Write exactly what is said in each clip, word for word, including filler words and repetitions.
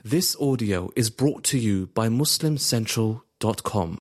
This audio is brought to you by muslim central dot com.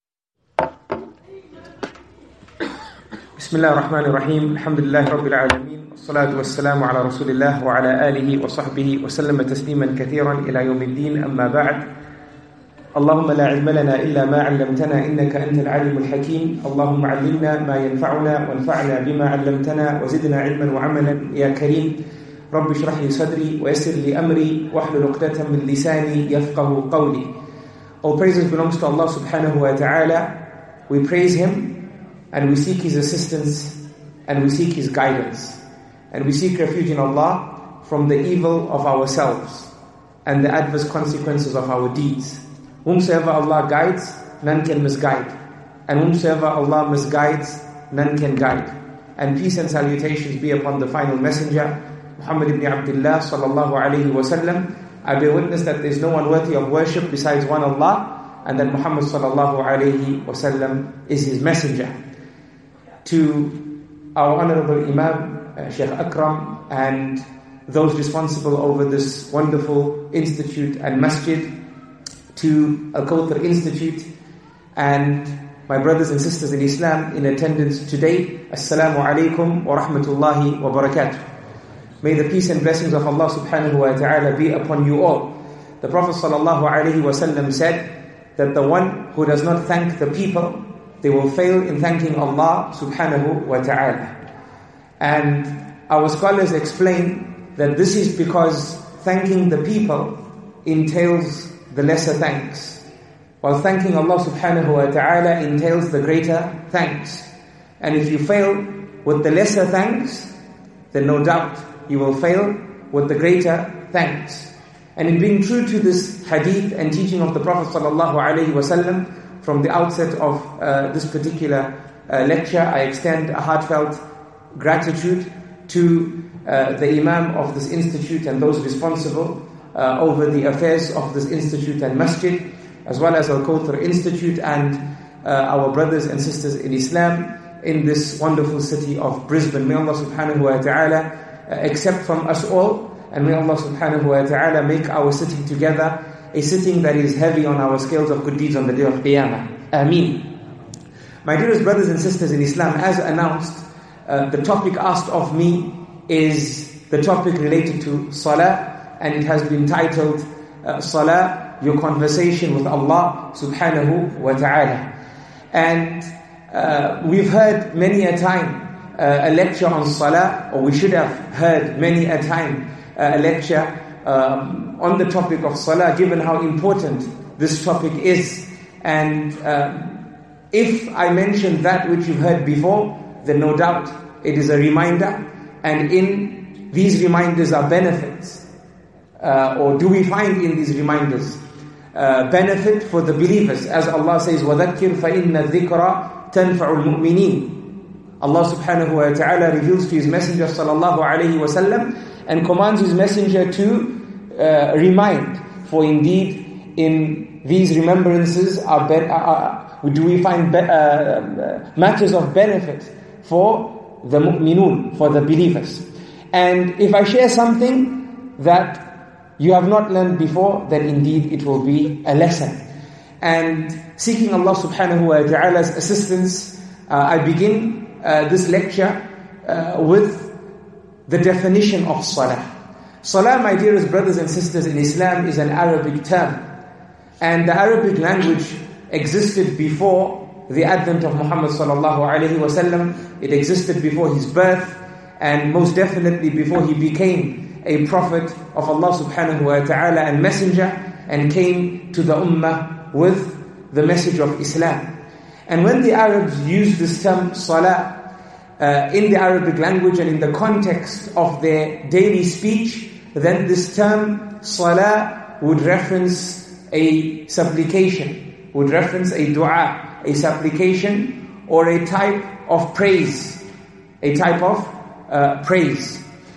Bismillah ar-Rahman ar-Rahim. Alhamdulillah Rabbil Alameen. Wassalatu wassalamu ala Rasulillah wa ala alihi wa sahbihi wa sallama tasliman kathiran ila yawmiddin, amma ba'd. Allahumma la ilma lana illa ma 'allamtana innaka antal alimul hakim. Allahumma 'allimna ma yanfa'una wanfa'na bima 'allamtana wa zidna 'ilman wa 'amalan ya kareem. Rabbi shrah li sadri wa yassir li amri wahlul 'uqdatan min lisani yafqahu qawli. All praises belongs to Allah subhanahu wa ta'ala. We praise Him and we seek His assistance and we seek His guidance. And we seek refuge in Allah from the evil of ourselves and the adverse consequences of our deeds. Whomsoever Allah guides, none can misguide. And whomsoever Allah misguides, none can guide. And peace and salutations be upon the final messenger, Muhammad ibn Abdullah sallallahu alayhi wa sallam. I bear witness that there is no one worthy of worship besides one Allah, and that Muhammad sallallahu alayhi wa sallam is his messenger. To our honorable Imam, uh, Sheikh Akram, and those responsible over this wonderful institute and masjid, to Al-Kawthar Institute, and my brothers and sisters in Islam in attendance today, Assalamu alaikum wa rahmatullahi wa barakatuh. May the peace and blessings of Allah subhanahu wa ta'ala be upon you all. The Prophet sallallahu alayhi wa sallam said that the one who does not thank the people, they will fail in thanking Allah subhanahu wa ta'ala. And our scholars explain that this is because thanking the people entails the lesser thanks, while thanking Allah subhanahu wa ta'ala entails the greater thanks. And if you fail with the lesser thanks, then no doubt you will fail with the greater thanks. And in being true to this hadith and teaching of the Prophet sallallahu alaihi wasallam, from the outset of uh, this particular uh, lecture, I extend a heartfelt gratitude to uh, the Imam of this institute and those responsible uh, over the affairs of this institute and masjid, as well as Al-Kawthar Institute and uh, our brothers and sisters in Islam in this wonderful city of Brisbane. May Allah subhanahu wa ta'ala accept from us all, and may Allah subhanahu wa ta'ala make our sitting together a sitting that is heavy on our scales of good deeds on the day of Qiyamah. Ameen. My dearest brothers and sisters in Islam, as announced, uh, the topic asked of me is the topic related to Salah, and it has been titled uh, Salah, your conversation with Allah subhanahu wa ta'ala. And uh, we've heard many a time Uh, a lecture on Salah, or we should have heard many a time uh, a lecture um, on the topic of Salah, given how important this topic is. And uh, if I mention that which you've heard before, then no doubt it is a reminder, and in these reminders are benefits. Uh, or do we find in these reminders uh, benefit for the believers? As Allah says, وَذَكِّرْ فَإِنَّ الذِّكْرَ تَنْفَعُ الْمُؤْمِنِينَ. Allah subhanahu wa ta'ala reveals to His Messenger sallallahu alayhi wa sallam and commands His Messenger to uh, remind. For indeed, in these remembrances are, be- uh, do we find be- uh, matters of benefit for the mu'minun, for the believers. And if I share something that you have not learned before, then indeed it will be a lesson. And seeking Allah subhanahu wa ta'ala's assistance, uh, I begin Uh, this lecture uh, with the definition of Salah. Salah, my dearest brothers and sisters in Islam, is an Arabic term. And the Arabic language existed before the advent of Muhammad sallallahu alayhi wa sallam. It existed before his birth, and most definitely before he became a prophet of Allah subhanahu wa ta'ala and messenger, and came to the ummah with the message of Islam. And when the Arabs used this term Salah uh, in the Arabic language and in the context of their daily speech, then this term Salah would reference a supplication, would reference a dua, a supplication, or a type of praise, a type of uh, praise.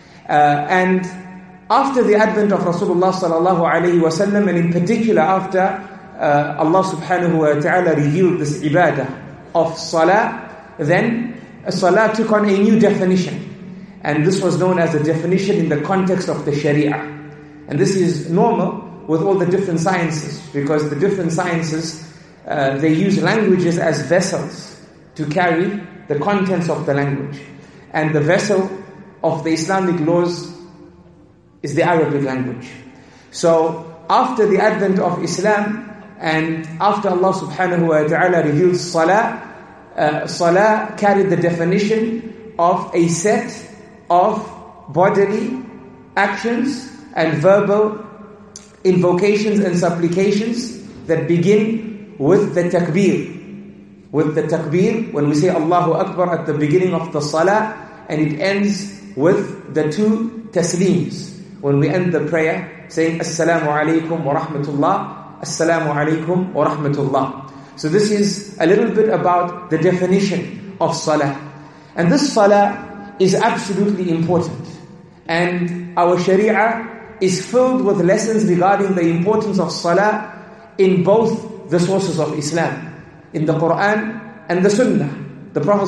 Uh, and after the advent of Rasulullah sallallahu alayhi wa sallam, and in particular after Uh, Allah subhanahu wa ta'ala revealed this ibadah of Salah, then Salah took on a new definition. And this was known as a definition in the context of the Sharia. And this is normal with all the different sciences, because the different sciences, uh, they use languages as vessels to carry the contents of the language. And the vessel of the Islamic laws is the Arabic language. So after the advent of Islam, and after Allah subhanahu wa ta'ala revealed Salah, uh, Salah carried the definition of a set of bodily actions and verbal invocations and supplications that begin with the takbir. With the takbir, when we say Allahu Akbar at the beginning of the Salah, and it ends with the two tasleems. When we end the prayer, saying Assalamu alaikum wa rahmatullah, Assalamu alaikum wa rahmatullah. So this is a little bit about the definition of Salah. And this Salah is absolutely important. And our Sharia is filled with lessons regarding the importance of Salah in both the sources of Islam, in the Quran and the Sunnah. The Prophet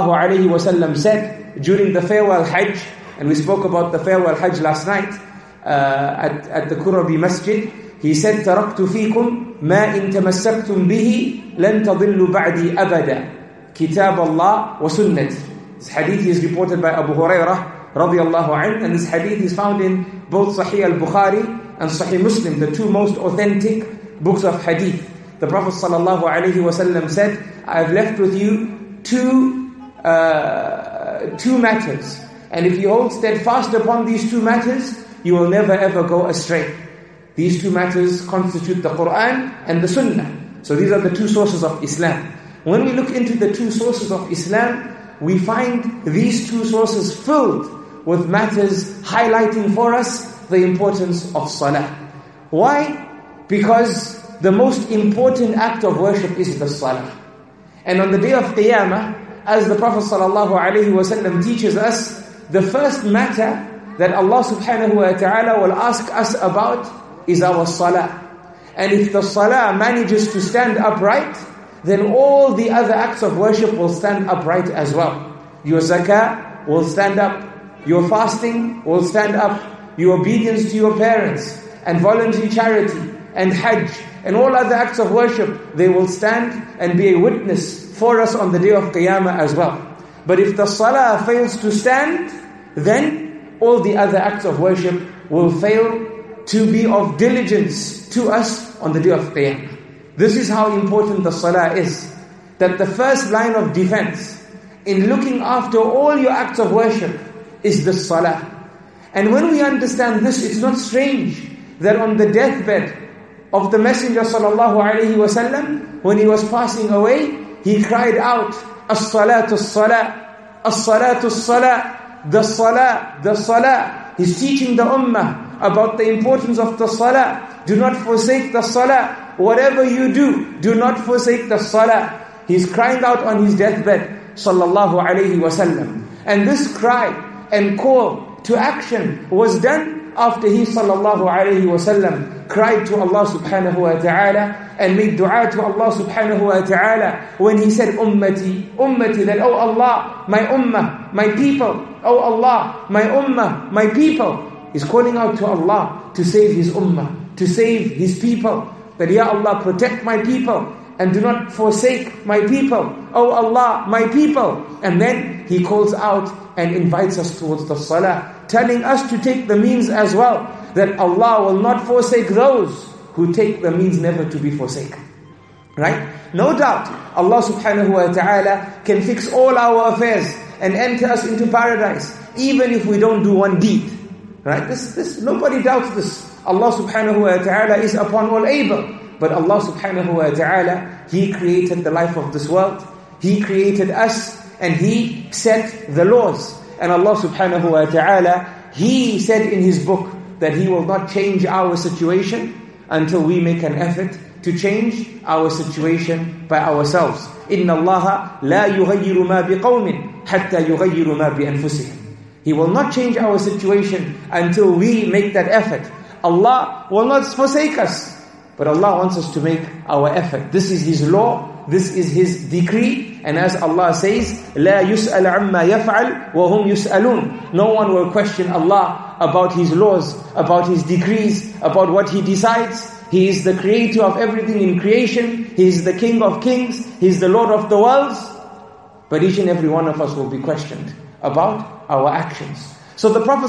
ﷺ said during the farewell Hajj, and we spoke about the farewell Hajj last night uh, at, at the Qurabi Masjid, he said, تَرَكْتُ فِيكُمْ مَا إِن تَمَسَّكْتُمْ بِهِ لَن تَضِلُّ بَعْدِي أَبَدًا كِتَابَ اللَّهِ وَسُنَّتِ. This hadith is reported by Abu Hurairah radiyallahu anhu, and this hadith is found in both Sahih al-Bukhari and Sahih Muslim, the two most authentic books of hadith. The Prophet sallallahu alaihi wasallam said, I have left with you two uh, two matters, and if you hold steadfast upon these two matters, you will never ever go astray. These two matters constitute the Quran and the Sunnah. So these are the two sources of Islam. When we look into the two sources of Islam, we find these two sources filled with matters highlighting for us the importance of Salah. Why? Because the most important act of worship is the Salah. And on the day of Qiyamah, as the Prophet ﷺ teaches us, the first matter that Allah subhanahu wa ta'ala will ask us about is our Salah. And if the Salah manages to stand upright, then all the other acts of worship will stand upright as well. Your zakah will stand up, your fasting will stand up, your obedience to your parents, and voluntary charity, and hajj, and all other acts of worship, they will stand and be a witness for us on the day of Qiyamah as well. But if the salah fails to stand, then all the other acts of worship will fail to be of diligence to us on the day of Qiyamah. This is how important the salah is. That the first line of defense in looking after all your acts of worship is the salah. And when we understand this, it's not strange that on the deathbed of the Messenger sallallahu alaihi wasallam, when he was passing away, he cried out, As-salatu as-salah, As-salatu as-salah, the salah, the salah. He's teaching the ummah about the importance of the salah. Do not forsake the salah. Whatever you do, do not forsake the salah. He's crying out on his deathbed, sallallahu alaihi wasallam. And this cry and call to action was done after he sallallahu alaihi wasallam cried to Allah subhanahu wa ta'ala and made dua to Allah subhanahu wa ta'ala when he said, Ummati, Ummati, that, oh Allah, my ummah, my people, oh Allah, my ummah, my people. He's calling out to Allah to save his ummah, to save his people. That, Ya Allah, protect my people and do not forsake my people. Oh Allah, my people. And then he calls out and invites us towards the salah, telling us to take the means as well, that Allah will not forsake those who take the means never to be forsaken. Right? No doubt, Allah subhanahu wa ta'ala can fix all our affairs and enter us into paradise, even if we don't do one deed. Right? This, this, nobody doubts this. Allah subhanahu wa ta'ala is upon all able. But Allah subhanahu wa ta'ala, He created the life of this world. He created us and He set the laws. And Allah subhanahu wa ta'ala, He said in His book that He will not change our situation until we make an effort to change our situation by ourselves. إِنَّ اللَّهَ لَا يُغَيِّرُ مَا بِقَوْمٍ حَتَّى يُغَيِّرُ مَا بِأَنفُسِهِمْ. He will not change our situation until we make that effort. Allah will not forsake us, but Allah wants us to make our effort. This is His law, this is His decree, and as Allah says, لَا يُسْأَلْ عَمَّا يَفْعَلْ وَهُمْ يُسْأَلُونَ. No one will question Allah Allah about His laws, about His decrees, about what He decides. He is the creator of everything in creation. He is the King of kings. He is the Lord of the worlds. But each and every one of us will be questioned about our actions. So the Prophet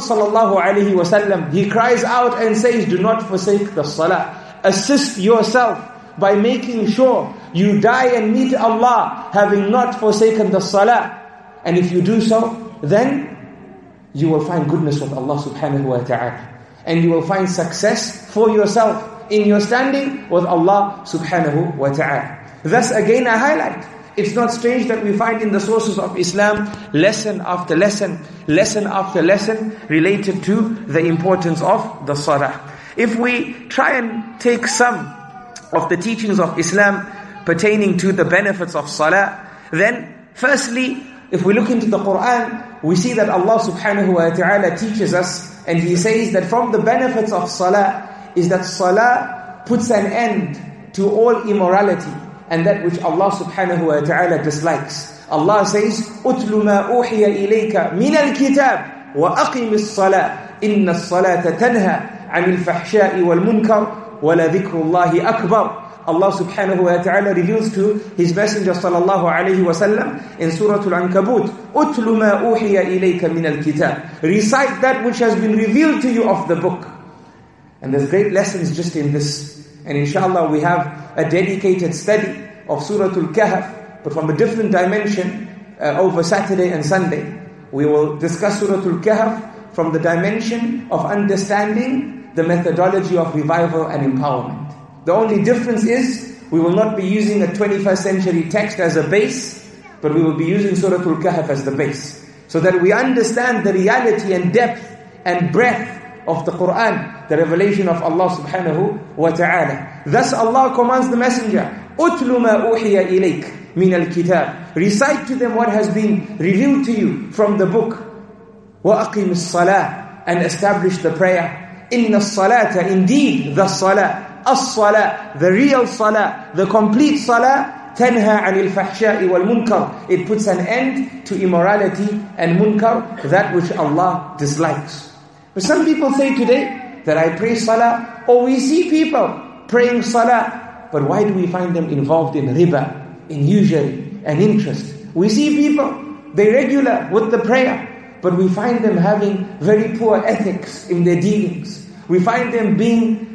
ﷺ, he cries out and says, do not forsake the salah. Assist yourself by making sure you die and meet Allah having not forsaken the salah. And if you do so, then you will find goodness with Allah subhanahu wa ta'ala. And you will find success for yourself in your standing with Allah subhanahu wa ta'ala. Thus again I highlight, it's not strange that we find in the sources of Islam lesson after lesson, lesson after lesson related to the importance of the salah. If we try and take some of the teachings of Islam pertaining to the benefits of salah, then firstly, if we look into the Quran, we see that Allah subhanahu wa ta'ala teaches us, and He says that from the benefits of salah is that salah puts an end to all immorality and that which Allah subhanahu wa ta'ala dislikes. Allah says, أُتْلُ مَا أُوحِيَ إِلَيْكَ مِنَ الْكِتَابِ وَأَقِمِ الصَّلَاةِ إِنَّ الصَّلَاةَ تَنْهَى عَنِ الْفَحْشَاءِ وَالْمُنْكَرِ وَلَذِكْرُ اللَّهِ أَكْبَرُ. Allah subhanahu wa ta'ala reveals to His Messenger sallallahu alayhi wa sallam in Surah Al-Ankabut, أُتْلُ مَا أُوحِيَ إِلَيْكَ مِنَ الْكِتَابِ. Recite that which has been revealed to you of the book. And there's great lessons just in this. And inshallah we have a dedicated study of Surah Al-Kahf, but from a different dimension uh, over Saturday and Sunday. We will discuss Surah Al-Kahf from the dimension of understanding the methodology of revival and empowerment. The only difference is, we will not be using a twenty-first century text as a base, but we will be using Surah Al-Kahf as the base. So that we understand the reality and depth and breadth of the Quran, the revelation of Allah subhanahu wa ta'ala. Thus Allah commands the Messenger, أُتْلُ مَا أُوحِيَ إِلَيْكَ مِنَ الْكِتَابِ. Recite to them what has been revealed to you from the book. وَأَقِمِ الصَّلَاةِ. And establish the prayer. إِنَّ الصَّلَاةَ. Indeed, the salah. As-salah, the real salah, the complete salah, تَنْهَى عَنِ الْفَحْشَاءِ وَالْمُنْكَرِ. It puts an end to immorality and munkar, that which Allah dislikes. But some people say today that I pray salah, or we see people praying salah, but why do we find them involved in riba, in usury and interest? We see people, they regular with the prayer, but we find them having very poor ethics in their dealings. We find them being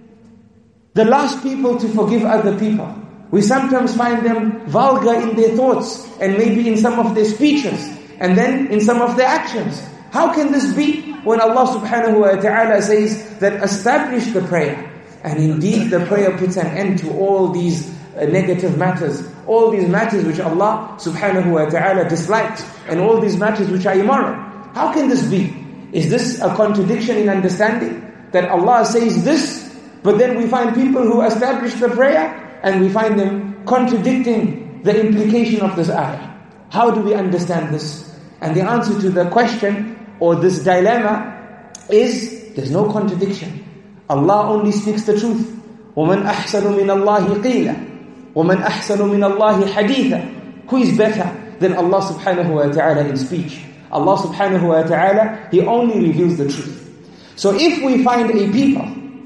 the last people to forgive other people. We sometimes find them vulgar in their thoughts and maybe in some of their speeches and then in some of their actions. How can this be when Allah subhanahu wa ta'ala says that establish the prayer? And indeed the prayer puts an end to all these uh, negative matters, all these matters which Allah subhanahu wa ta'ala dislikes, and all these matters which are immoral. How can this be? Is this a contradiction in understanding? That Allah says this, but then we find people who establish the prayer and we find them contradicting the implication of this ayah. How do we understand this? And the answer to the question or this dilemma is, there's no contradiction. Allah only speaks the truth. وَمَنْ أَحْسَنُ مِنَ اللَّهِ قِيلًا وَمَنْ أَحْسَنُ مِنَ اللَّهِ حَدِيثًا. Who is better than Allah subhanahu wa ta'ala in speech? Allah subhanahu wa ta'ala, He only reveals the truth. So if we find a people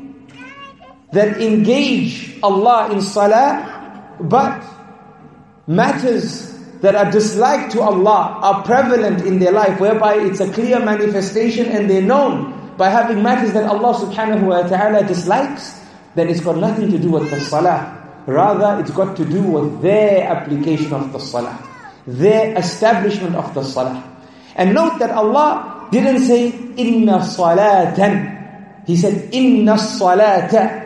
that engage Allah in salah, but matters that are disliked to Allah are prevalent in their life, whereby it's a clear manifestation and they're known by having matters that Allah subhanahu wa ta'ala dislikes, then it's got nothing to do with the salah. Rather, it's got to do with their application of the salah, their establishment of the salah. And note that Allah didn't say, Inna salatan. He said, Inna salata.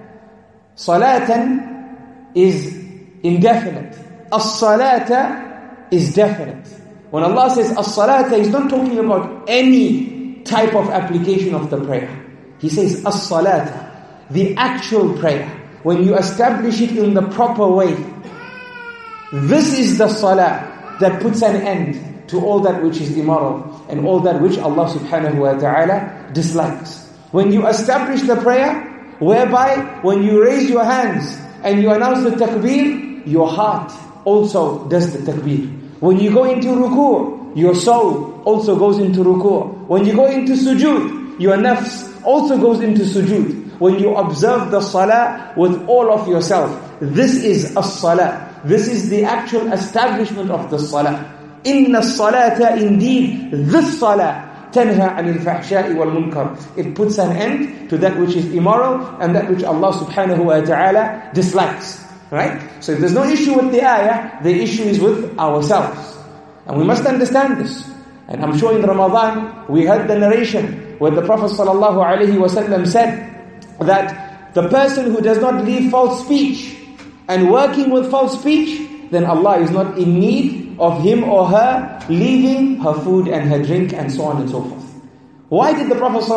Salatan is indefinite. As-salata is definite. When Allah says as-salata, He's not talking about any type of application of the prayer. He says as-salata, the actual prayer. When you establish it in the proper way, this is the salah that puts an end to all that which is immoral and all that which Allah subhanahu wa ta'ala dislikes. When you establish the prayer, whereby when you raise your hands and you announce the takbir, your heart also does the takbir. When you go into ruku', your soul also goes into ruku'. When you go into sujood, your nafs also goes into sujood. When you observe the salah with all of yourself, this is as-salah. This is the actual establishment of the salah. Inna as-salata, indeed, this salah, تنهى عن الفحشاء والمنكر. It puts an end to that which is immoral and that which Allah subhanahu wa ta'ala dislikes. Right? So if there's no issue with the ayah, the issue is with ourselves. And we must understand this. And I'm sure in Ramadan, we heard the narration where the Prophet sallallahu alaihi wasallam said that the person who does not leave false speech and working with false speech, then Allah is not in need of him or her leaving her food and her drink and so on and so forth. Why did the Prophet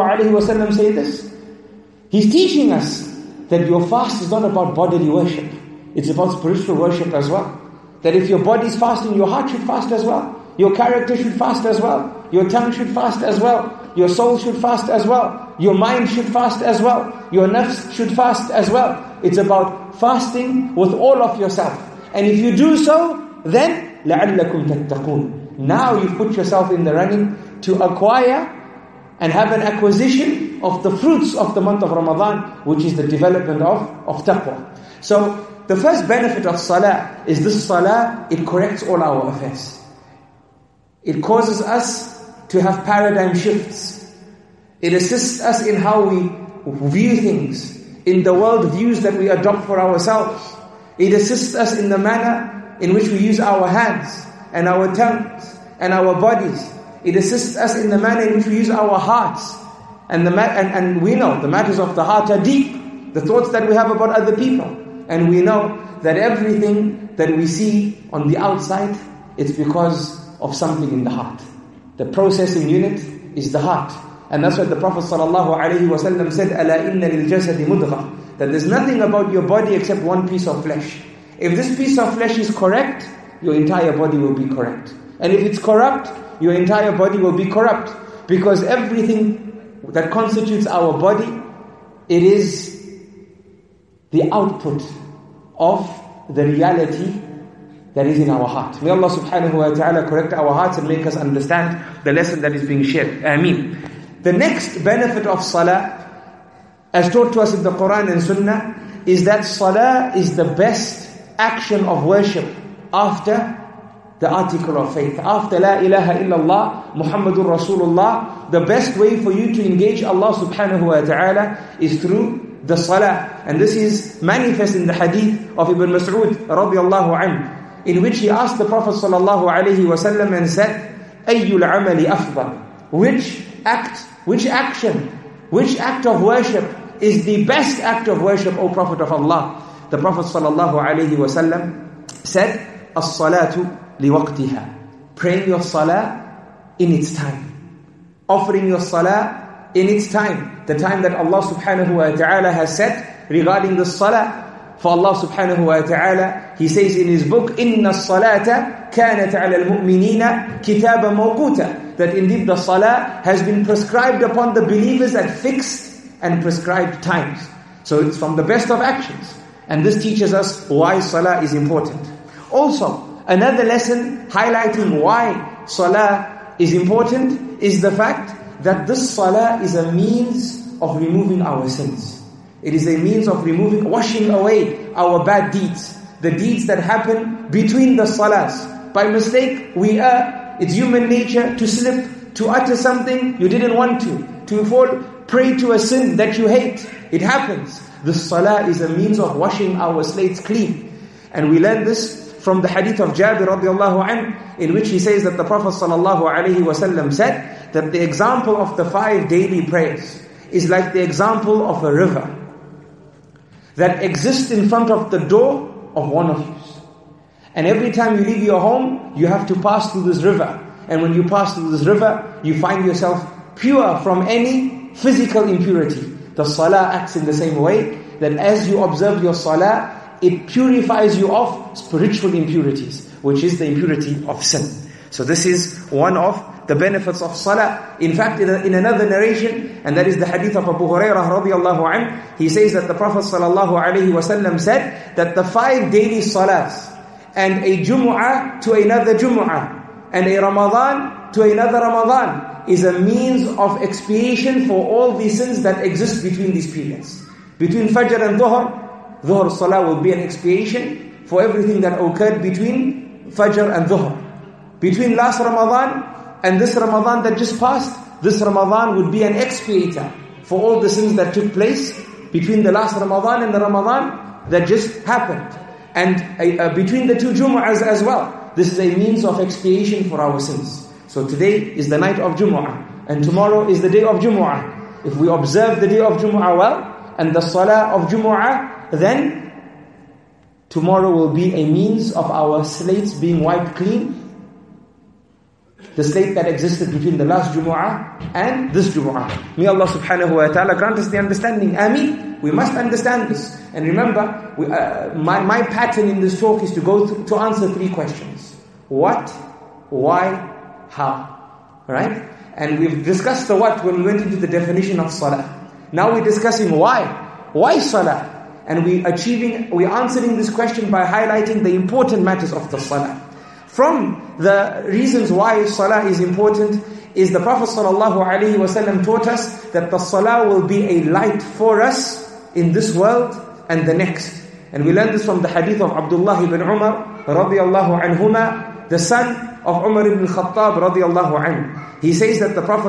ﷺ say this? He's teaching us that your fast is not about bodily worship. It's about spiritual worship as well. That if your body is fasting, your heart should fast as well. Your character should fast as well. Your tongue should fast as well. Your soul should fast as well. Your mind should fast as well. Your nafs should fast as well. It's about fasting with all of yourself. And if you do so, then لَعَلَّكُمْ تَتَّقُونَ. Now you've put yourself in the running to acquire and have an acquisition of the fruits of the month of Ramadan, which is the development of, of taqwa. So the first benefit of salah is this salah, it corrects all our affairs. It causes us to have paradigm shifts. It assists us in how we view things, in the world views that we adopt for ourselves. It assists us in the manner in which we use our hands and our tongues and our bodies. It assists us in the manner in which we use our hearts. And, the ma- and, and we know the matters of the heart are deep. The thoughts that we have about other people. And we know that everything that we see on the outside, it's because of something in the heart. The processing unit is the heart. And that's what the Prophet ﷺ said, أَلَا إِنَّ لِلْجَسَدِ مُدْغَةً. That there's nothing about your body except one piece of flesh. If this piece of flesh is correct, your entire body will be correct. And if it's corrupt, your entire body will be corrupt. Because everything that constitutes our body, it is the output of the reality that is in our heart. May Allah subhanahu wa ta'ala correct our hearts and make us understand the lesson that is being shared. Ameen. The next benefit of salah, as taught to us in the Quran and Sunnah, is that salah is the best action of worship after the article of faith. After La ilaha illallah, Muhammadur Rasulullah, the best way for you to engage Allah subhanahu wa ta'ala is through the salah. And this is manifest in the hadith of Ibn Mas'ud radiallahu anhu, in which he asked the Prophet sallallahu alayhi wa sallam and said, Ayyul amali afdal? Which act, which action, which act of worship is the best act of worship, O Prophet of Allah? The Prophet sallallahu alayhi wa sallam said, As-salatu liwaqtiha. Praying your salah in its time. Offering your salah in its time. The time that Allah subhanahu wa ta'ala has set regarding the salah. For Allah subhanahu wa ta'ala, He says in His book, Inna as-salata kanat ala al-mu'minina kitaban mawquta. That indeed the salah has been prescribed upon the believers at fixed and prescribed times. So it's from the best of actions. And this teaches us why salah is important. Also, another lesson highlighting why salah is important is the fact that this salah is a means of removing our sins. It is a means of removing, washing away our bad deeds. The deeds that happen between the salahs. By mistake, we err. It's human nature to slip, to utter something you didn't want to. To fall prey to a sin that you hate. It happens. The salah is a means of washing our slates clean. And we learn this from the hadith of Jabir radiallahu anhu, in which he says that the Prophet sallallahu alayhi wa sallam said that the example of the five daily prayers is like the example of a river that exists in front of the door of one of you. And every time you leave your home, you have to pass through this river. And when you pass through this river, you find yourself pure from any physical impurity. The salah acts in the same way, that as you observe your salah, it purifies you of spiritual impurities, which is the impurity of sin. So this is one of the benefits of salah. In fact, in, a, in another narration, and that is the hadith of Abu Hurairah radiallahu anhu, he says that the Prophet sallallahu alayhi wa sallam said that the five daily salahs, and a Jumu'ah to another Jumu'ah, and a Ramadan to another Ramadan, is a means of expiation for all the sins that exist between these periods. Between Fajr and Dhuhr, Dhuhr Salah will be an expiation for everything that occurred between Fajr and Dhuhr. Between last Ramadan and this Ramadan that just passed, this Ramadan would be an expiator for all the sins that took place between the last Ramadan and the Ramadan that just happened. And uh, between the two Jumu'ahs as well. This is a means of expiation for our sins. So today is the night of Jumu'ah, and tomorrow is the day of Jumu'ah. If we observe the day of Jumu'ah well, and the Salah of Jumu'ah, then tomorrow will be a means of our slates being wiped clean. The slate that existed between the last Jumu'ah and this Jumu'ah. May Allah subhanahu wa ta'ala grant us the understanding. Ameen. We must understand this. And remember, we, uh, my, my pattern in this talk is to go th- to answer three questions. What? Why? How? Right? And we've discussed the what when we went into the definition of Salah. Now we're discussing why. Why Salah? And we achieving, we're answering this question by highlighting the important matters of the Salah. From the reasons why Salah is important is the Prophet ﷺ taught us that the Salah will be a light for us in this world and the next. And we learn this from the hadith of Abdullah ibn Umar radiyallahu anhuma, the son of Umar ibn Khattab radiyallahu anhu. He says that the Prophet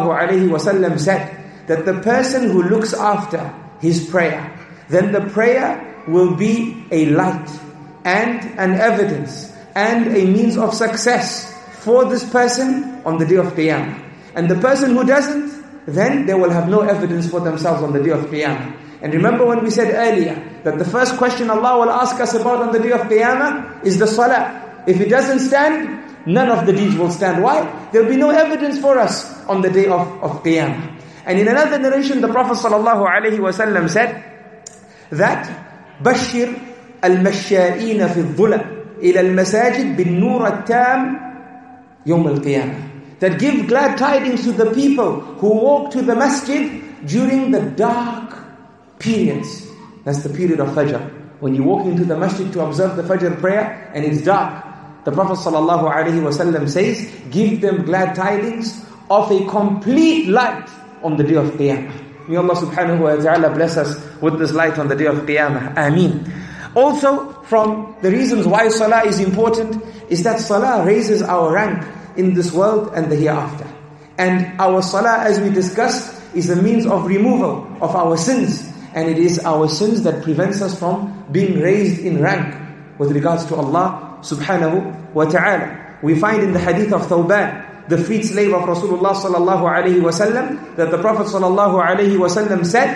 ﷺ said that the person who looks after his prayer, then the prayer will be a light and an evidence and a means of success for this person on the day of Qiyamah. And the person who doesn't, then they will have no evidence for themselves on the day of Qiyamah. And remember when we said earlier that the first question Allah will ask us about on the day of Qiyamah is the Salah. If it doesn't stand, none of the deeds will stand. Why? There will be no evidence for us on the day of, of Qiyamah. And in another narration, the Prophet ﷺ said that Bashir al-Masha'ina fi al-Dhula إلى المساجد بالنور التام يوم القيامة. That give glad tidings to the people who walk to the masjid during the dark periods. That's the period of Fajr. When you walk into the masjid to observe the Fajr prayer and it's dark, the Prophet ﷺ says, give them glad tidings of a complete light on the day of Qiyamah. May Allah subhanahu wa ta'ala bless us with this light on the day of Qiyamah. Ameen. Also, from the reasons why Salah is important is that Salah raises our rank in this world and the hereafter. And our Salah, as we discussed, is a means of removal of our sins. And it is our sins that prevents us from being raised in rank with regards to Allah subhanahu wa ta'ala. We find in the hadith of Thawban, the freed slave of Rasulullah sallallahu alayhi wa sallam, that the Prophet sallallahu alayhi wa sallam said,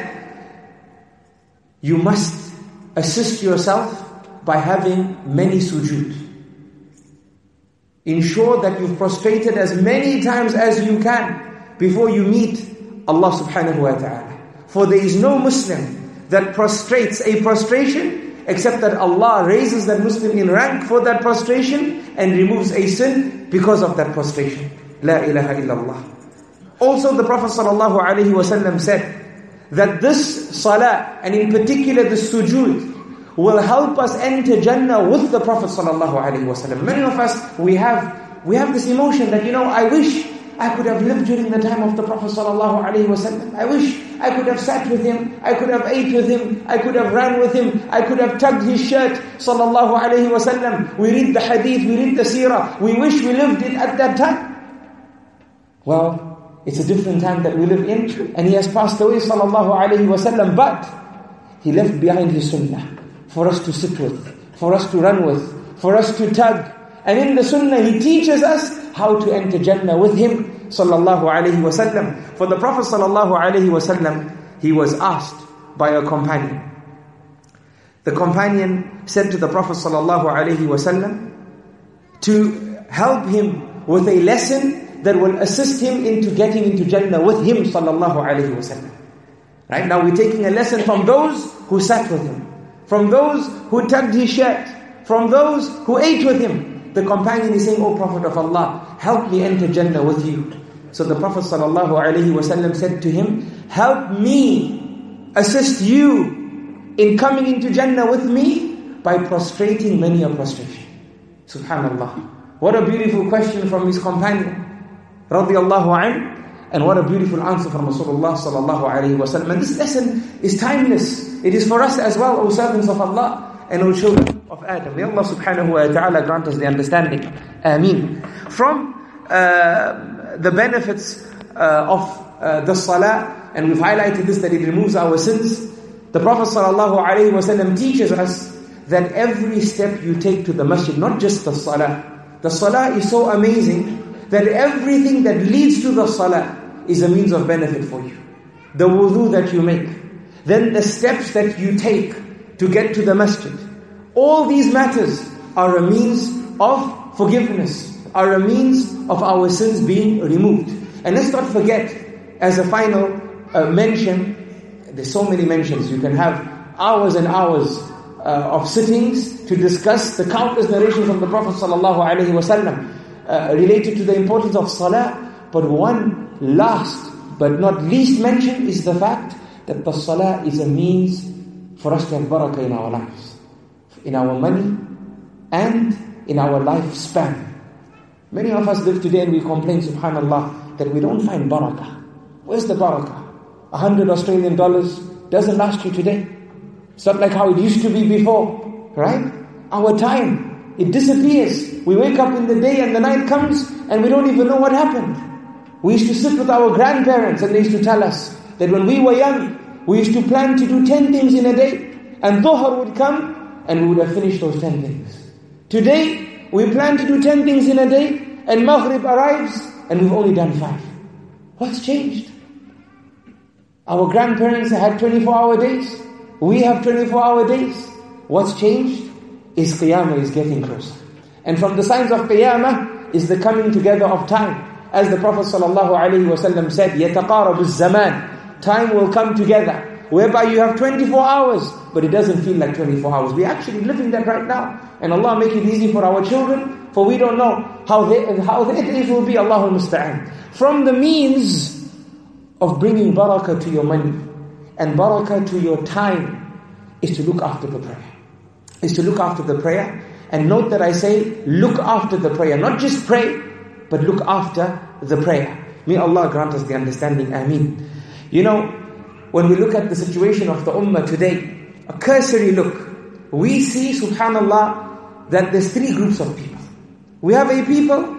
you must assist yourself by having many sujood. Ensure that you've prostrated as many times as you can before you meet Allah subhanahu wa ta'ala. For there is no Muslim that prostrates a prostration except that Allah raises that Muslim in rank for that prostration and removes a sin because of that prostration. La ilaha illallah. Also the Prophet sallallahu alaihi wasallam said that this salah, and in particular the sujood, will help us enter Jannah with the Prophet sallallahu alaihi wasallam. Many of us, we have we have this emotion that, you know, I wish I could have lived during the time of the Prophet sallallahu alaihi wasallam. I wish I could have sat with him, I could have ate with him, I could have ran with him, I could have tugged his shirt sallallahu alaihi wasallam. We read the hadith, we read the seerah, we wish we lived it at that time. Well, it's a different time that we live in, and he has passed away sallallahu alaihi wasallam, but he left behind his sunnah for us to sit with, for us to run with, for us to tug. And in the sunnah he teaches us how to enter Jannah with him sallallahu alaihi wasallam. For the Prophet sallallahu alaihi wasallam, he was asked by a companion. The companion said to the Prophet sallallahu alaihi wasallam to help him with a lesson that will assist him into getting into Jannah with him sallallahu alaihi wasallam. Right now we're taking a lesson from those who sat with him, from those who tugged his shirt, from those who ate with him. The companion is saying, "O Prophet of Allah, help me enter Jannah with you." So the Prophet sallallahu alaihi wasallam said to him, "Help me assist you in coming into Jannah with me by prostrating many a prostration." Subhanallah. What a beautiful question from his companion. Radiallahu anhu. And what a beautiful answer from Rasulullah sallallahu alayhi wa sallam. And this lesson is timeless. It is for us as well, O servants of Allah and O children of Adam. May Allah subhanahu wa ta'ala grant us the understanding. Ameen. From uh, the benefits uh, of uh, the salah, and we've highlighted this, that it removes our sins. The Prophet sallallahu alayhi wa sallam teaches us that every step you take to the masjid, not just the salah. The salah is so amazing that everything that leads to the salah is a means of benefit for you. The wudu that you make, then the steps that you take to get to the masjid. All these matters are a means of forgiveness, are a means of our sins being removed. And let's not forget, as a final uh, mention, there's so many mentions, you can have hours and hours uh, of sittings to discuss the countless narrations of the Prophet sallallahu alaihi wasallam uh, related to the importance of salah. But one last but not least mention is the fact that the salah is a means for us to have barakah in our lives, in our money and in our lifespan. Many of us live today and we complain, subhanallah, that we don't find barakah. Where's the barakah? A hundred Australian dollars doesn't last you today. It's not like how it used to be before, right? Our time, it disappears. We wake up in the day and the night comes and we don't even know what happened. We used to sit with our grandparents and they used to tell us that when we were young, we used to plan to do ten things in a day, and Dhuhr would come and we would have finished those ten things. Today, we plan to do ten things in a day, and Maghrib arrives and we've only done five. What's changed? Our grandparents had twenty-four hour days. We have twenty-four hour days. What's changed is Qiyamah is getting closer. And from the signs of Qiyamah is the coming together of time. As the Prophet ﷺ said, يَتَقَارَبُ الزَّمَانِ, time will come together, whereby you have twenty-four hours, but it doesn't feel like twenty-four hours. We're actually living that right now. And Allah make it easy for our children, for we don't know how, they, how their days will be. Allahul Musta'an. From the means of bringing barakah to your money and barakah to your time is to look after the prayer. Is to look after the prayer. And note that I say, look after the prayer. Not just pray, but look after the prayer. May Allah grant us the understanding. Ameen. You know, when we look at the situation of the ummah today, a cursory look, we see, subhanallah, that there's three groups of people. We have a people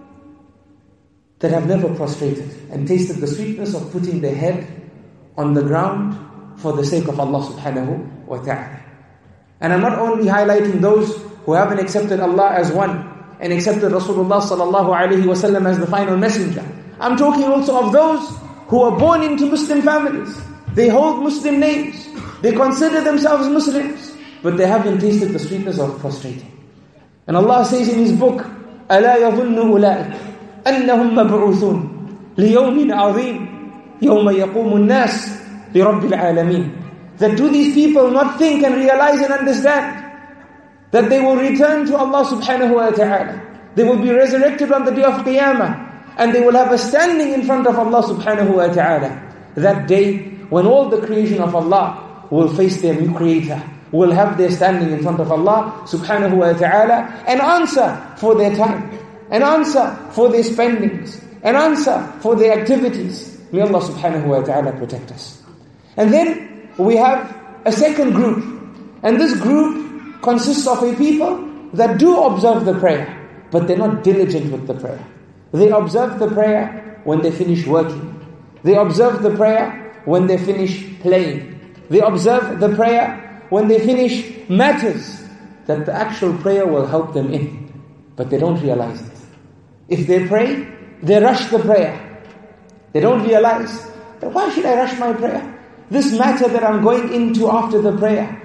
that have never prostrated and tasted the sweetness of putting their head on the ground for the sake of Allah subhanahu wa ta'ala. And I'm not only highlighting those who haven't accepted Allah as one, and accepted Rasulullah sallallahu alaihi wasallam as the final messenger. I'm talking also of those who are born into Muslim families. They hold Muslim names. They consider themselves Muslims, but they haven't tasted the sweetness of prostrating. And Allah says in His book, أَلَا يَظُنُّ أُولَٰئِكَ أَنَّهُمْ مَبْعُوثُونَ لِيَوْمٍ عَظِيمٍ يَوْمَ يَقُومُ النَّاسِ لِرَبِّ الْعَالَمِينَ. That do these people not think and realize and understand that they will return to Allah subhanahu wa ta'ala. They will be resurrected on the day of Qiyamah, and they will have a standing in front of Allah subhanahu wa ta'ala. That day when all the creation of Allah will face their new creator, will have their standing in front of Allah subhanahu wa ta'ala, and answer for their time, and answer for their spendings, and answer for their activities. May Allah subhanahu wa ta'ala protect us. And then we have a second group, and this group consists of a people that do observe the prayer, but they're not diligent with the prayer. They observe the prayer when they finish working. They observe the prayer when they finish playing. They observe the prayer when they finish matters that the actual prayer will help them in, but they don't realize it. If they pray, they rush the prayer. They don't realize that, why should I rush my prayer? This matter that I'm going into after the prayer,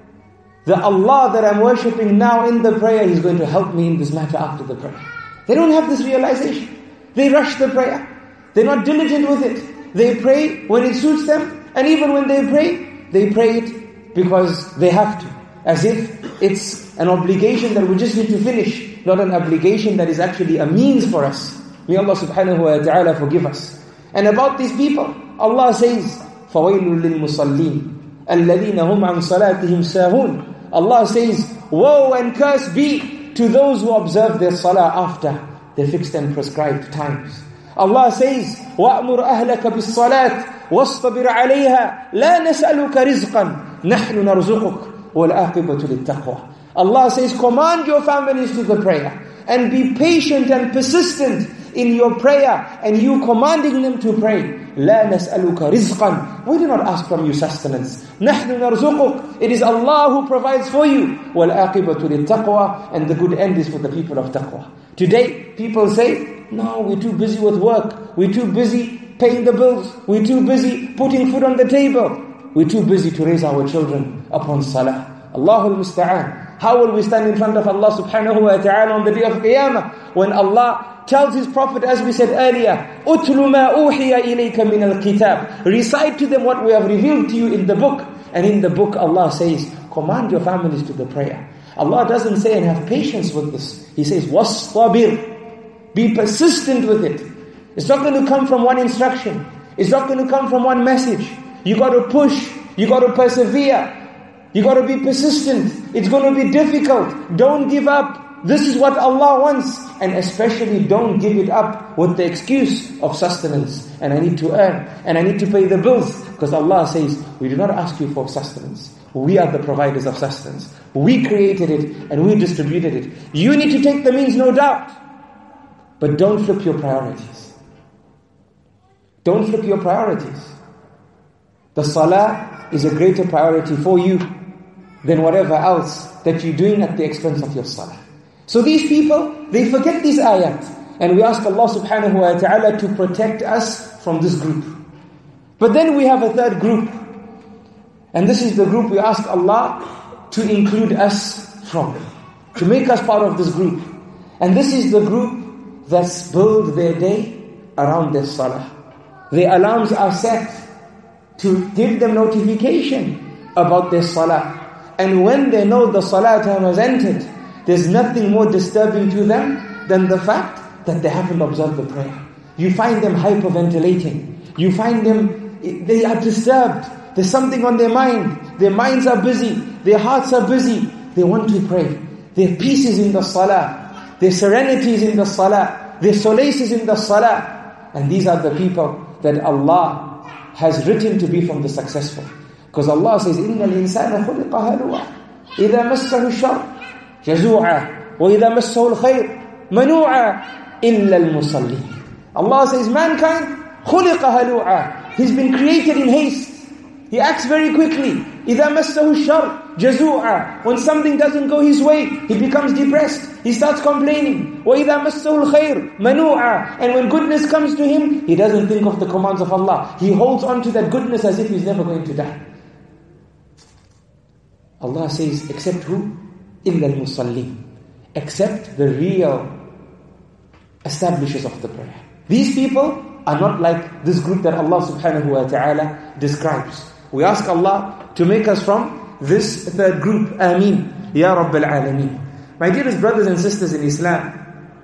the Allah that I'm worshipping now in the prayer, He's going to help me in this matter after the prayer. They don't have this realization. They rush the prayer. They're not diligent with it. They pray when it suits them, and even when they pray, they pray it because they have to, as if it's an obligation that we just need to finish, not an obligation that is actually a means for us. May Allah subhanahu wa ta'ala forgive us. And about these people, Allah says, فَوَيْلٌ لِلْمُصَلِّينَ الَّذِينَ هُمْ عَنْ صَلَاتِهِمْ سَاهُونَ. Allah says, woe and curse be to those who observe their salah after their fixed and prescribed times. Allah says, وَأْمُرْ أَهْلَكَ بِالصَّلَاةِ وَاصْطَبِرْ عَلَيْهَا لَا نَسْأَلُكَ رِزْقًا نَحْنُ نَرْزُقُكَ وَالْعَاقِبَةُ لِلتَّقْوَى. Allah says, command your families to the prayer and be patient and persistent in your prayer and you commanding them to pray. لَا نَسْأَلُكَ رِزْقًا. We do not ask from you sustenance. نَحْنُ نَرْزُقُكَ. It is Allah who provides for you. وَالْعَاقِبَةُ لِلتَّقْوَى. And the good end is for the people of taqwa. Today, people say, no, we're too busy with work. We're too busy paying the bills. We're too busy putting food on the table. We're too busy to raise our children upon salah. Allahul Musta'an. How will we stand in front of Allah subhanahu wa ta'ala on the day of Qiyamah when Allah tells His Prophet, as we said earlier, أُتْلُ مَا أُوحِيَ إِلَيْكَ مِنَ الْكِتَابِ. Recite to them what we have revealed to you in the book. And in the book Allah says, command your families to the prayer. Allah doesn't say, and have patience with this. He says, وَاصْطَبِرْ. Be persistent with it. It's not going to come from one instruction. It's not going to come from one message. You got to push. You got to persevere. You got to be persistent. It's going to be difficult. Don't give up. This is what Allah wants. And especially don't give it up with the excuse of sustenance. And I need to earn. And I need to pay the bills. Because Allah says, we do not ask you for sustenance. We are the providers of sustenance. We created it and we distributed it. You need to take the means, no doubt. But don't flip your priorities. Don't flip your priorities. The salah is a greater priority for you than whatever else that you're doing at the expense of your salah. So these people, they forget these ayat. And we ask Allah subhanahu wa ta'ala to protect us from this group. But then we have a third group. And this is the group we ask Allah to include us from. To make us part of this group. And this is the group that's build their day around their salah. Their alarms are set to give them notification about their salah. And when they know the salah time has entered, there's nothing more disturbing to them than the fact that they haven't observed the prayer. You find them hyperventilating. You find them, they are disturbed. There's something on their mind. Their minds are busy. Their hearts are busy. They want to pray. Their peace is in the salah. Their serenity is in the salah. Their solace is in the salah. And these are the people that Allah has written to be from the successful. Because Allah says, إِنَّ الْإِنسَانَ خُلِقَ هَلُوًا إِذَا مَسَّهُ الشَّرُّ جَزُوعًا وَإِذَا مَسَّهُ الْخَيْرُ مَنُوعًا إِلَّا الْمُصَلِّينَ. Allah says, mankind, خُلِقَ هَلُوًا. He's been created in haste. He acts very quickly. إِذَا مَسَّهُ الشَّرُّ جَزُوعًا. When something doesn't go his way, he becomes depressed. He starts complaining. وَإِذَا مَسَّهُ الْخَيْرُ مَنُوعًا. And when goodness comes to him, he doesn't think of the commands of Allah. He holds on to that goodness as if he's never going to die. Allah says, except who? إِلَّا الْمُصَلِّينَ. Except the real establishers of the prayer. These people are not like this group that Allah subhanahu wa ta'ala describes. We ask Allah to make us from this third group. Ameen. Ya Rabbil Alameen. My dearest brothers and sisters in Islam,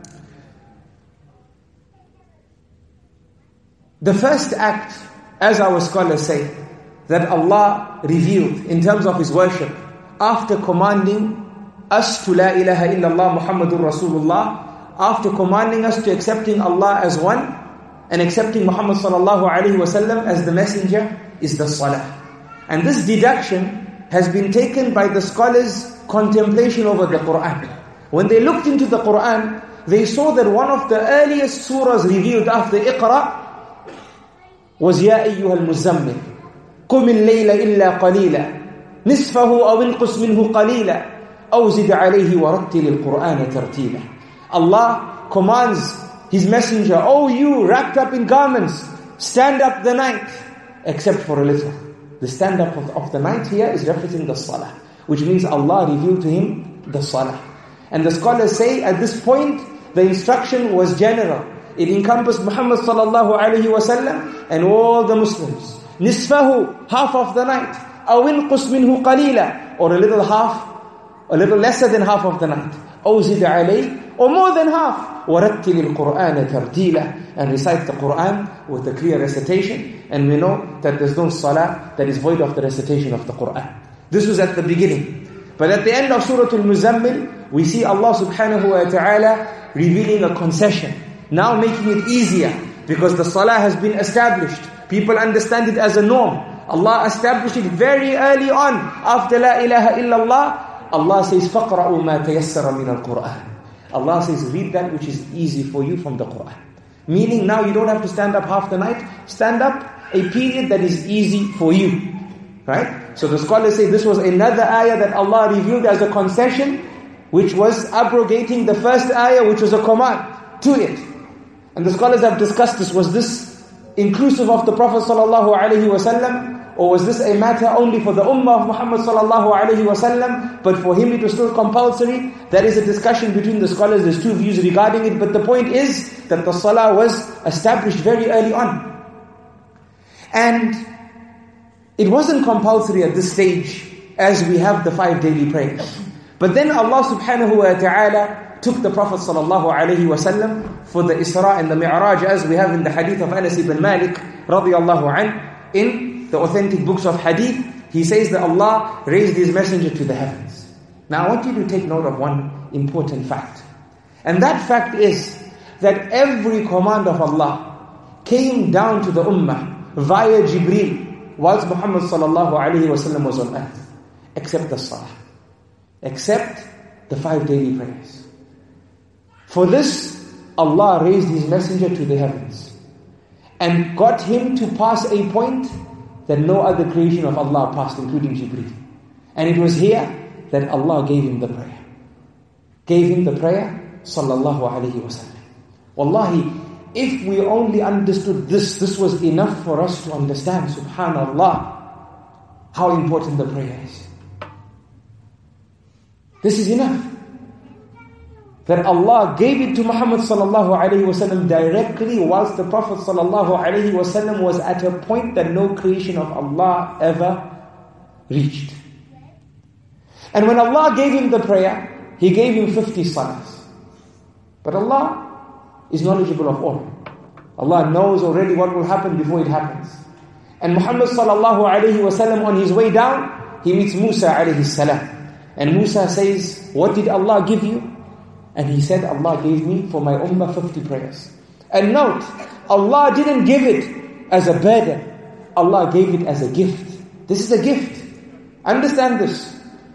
the first act, as our scholars say, that Allah revealed in terms of His worship, after commanding us to La ilaha illallah Muhammadur Rasulullah, after commanding us to accepting Allah as one, and accepting Muhammad sallallahu alayhi wa sallam as the messenger, is the salah. And this deduction has been taken by the scholars' contemplation over the Qur'an. When they looked into the Qur'an, they saw that one of the earliest surahs revealed after Iqra was Ya ayyuhal muzammil qum al-layla illa qalila nisfahu aw inqus minhu qalila aw zid alayhi wa rattil al-Qur'ana tartila. Allah commands His messenger, oh you wrapped up in garments, stand up the night, except for a little. The stand up of, of the night here is referencing the salah, which means Allah revealed to him the salah. And the scholars say at this point, the instruction was general. It encompassed Muhammad sallallahu alayhi wa sallam and all the Muslims. Nisfahu, half of the night. Aw inqus minhu qalila, or a little half, a little lesser than half of the night. Aw zid alayh, or more than half. وَرَتِّلِ الْقُرْآنَ تَرْتِيلًا. And recite the Qur'an with a clear recitation. And we know that there's no salah that is void of the recitation of the Qur'an. This was at the beginning. But at the end of Surah Al-Muzammil, we see Allah subhanahu wa ta'ala revealing a concession. Now making it easier. Because the salah has been established. People understand it as a norm. Allah established it very early on. After La ilaha illallah, Allah says, فَقْرَأُوا مَا تَيَسَّرَ مِنَ الْقُرْآنِ. Allah says, read that which is easy for you from the Qur'an. Meaning now you don't have to stand up half the night. Stand up a period that is easy for you. Right? So the scholars say this was another ayah that Allah revealed as a concession, which was abrogating the first ayah, which was a command to it. And the scholars have discussed this. Was this inclusive of the Prophet sallallahu alaihi wasallam? Or was this a matter only for the ummah of Muhammad sallallahu alaihi wasallam, but for him it was still compulsory? There is a discussion between the scholars. There's two views regarding it. But the point is that the salah was established very early on. And it wasn't compulsory at this stage as we have the five daily prayers. But then Allah subhanahu wa ta'ala took the Prophet sallallahu alaihi wasallam for the Isra and the Mi'raj, as we have in the hadith of Anas ibn Malik radiyallahu anhu. In the authentic books of hadith, he says that Allah raised His messenger to the heavens. Now I want you to take note of one important fact. And that fact is that every command of Allah came down to the ummah via Jibreel whilst Muhammad sallallahu alaihi wasallam was on earth. Except the salah. Except the five daily prayers. For this, Allah raised His messenger to the heavens and got him to pass a point that no other creation of Allah passed, including Jibreel. And it was here that Allah gave him the prayer. Gave him the prayer, sallallahu alayhi wa sallam. Wallahi, if we only understood this, this was enough for us to understand, subhanallah, how important the prayer is. This is enough. That Allah gave it to Muhammad sallallahu alayhi wa sallam directly, whilst the Prophet sallallahu alayhi wa sallam was at a point that no creation of Allah ever reached. And when Allah gave him the prayer, He gave him fifty salahs. But Allah is knowledgeable of all. Allah knows already what will happen before it happens. And Muhammad sallallahu alayhi wa sallam, on his way down, he meets Musa alayhi salam. And Musa says, what did Allah give you? And he said, Allah gave me for my ummah fifty prayers. And note, Allah didn't give it as a burden. Allah gave it as a gift. This is a gift. Understand this.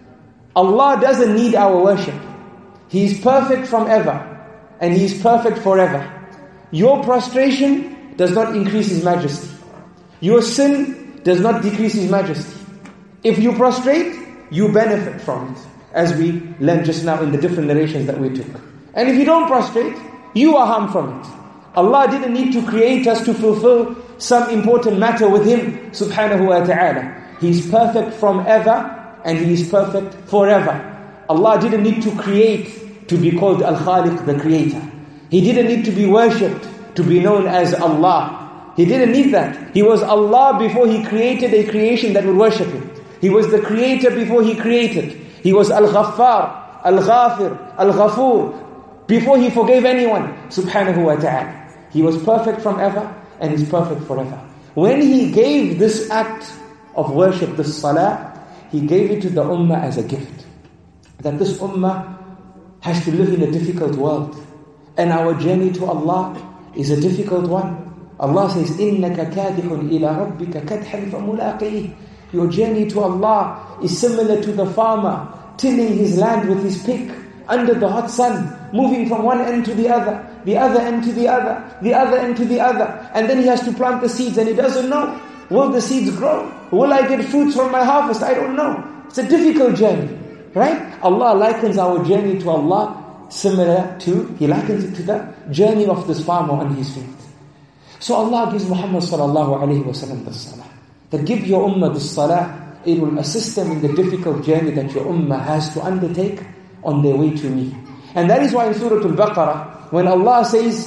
Allah doesn't need our worship. He is perfect from ever. And He is perfect forever. Your prostration does not increase His majesty. Your sin does not decrease His majesty. If you prostrate, you benefit from it, as we learned just now in the different narrations that we took. And if you don't prostrate, you are harmed from it. Allah didn't need to create us to fulfill some important matter with Him, subhanahu wa ta'ala. He is perfect from ever, and He is perfect forever. Allah didn't need to create to be called Al-Khaliq, the Creator. He didn't need to be worshipped to be known as Allah. He didn't need that. He was Allah before He created a creation that would worship Him. He was the Creator before He created. He was Al-Ghaffar, Al-Ghafir, Al-Ghafoor, before He forgave anyone, subhanahu wa ta'ala. He was perfect from ever, and is perfect forever. When He gave this act of worship, this salah, He gave it to the ummah as a gift. That this ummah has to live in a difficult world. And our journey to Allah is a difficult one. Allah says, إِنَّكَ كَادِحٌ إِلَىٰ رَبِّكَ كَدْحًا فَمُلَاقِيهِ. Your journey to Allah is similar to the farmer tilling his land with his pick under the hot sun, moving from one end to the other, the other end to the other, the other end to the other. And then he has to plant the seeds and he doesn't know. Will the seeds grow? Will I get fruits from my harvest? I don't know. It's a difficult journey, right? Allah likens our journey to Allah similar to, He likens it to the journey of this farmer on his field. So Allah gives Muhammad sallallahu alayhi wa sallam this salah. That give your ummah this salah, it will assist them in the difficult journey that your ummah has to undertake on their way to me. And that is why in Surah Al-Baqarah, when Allah says,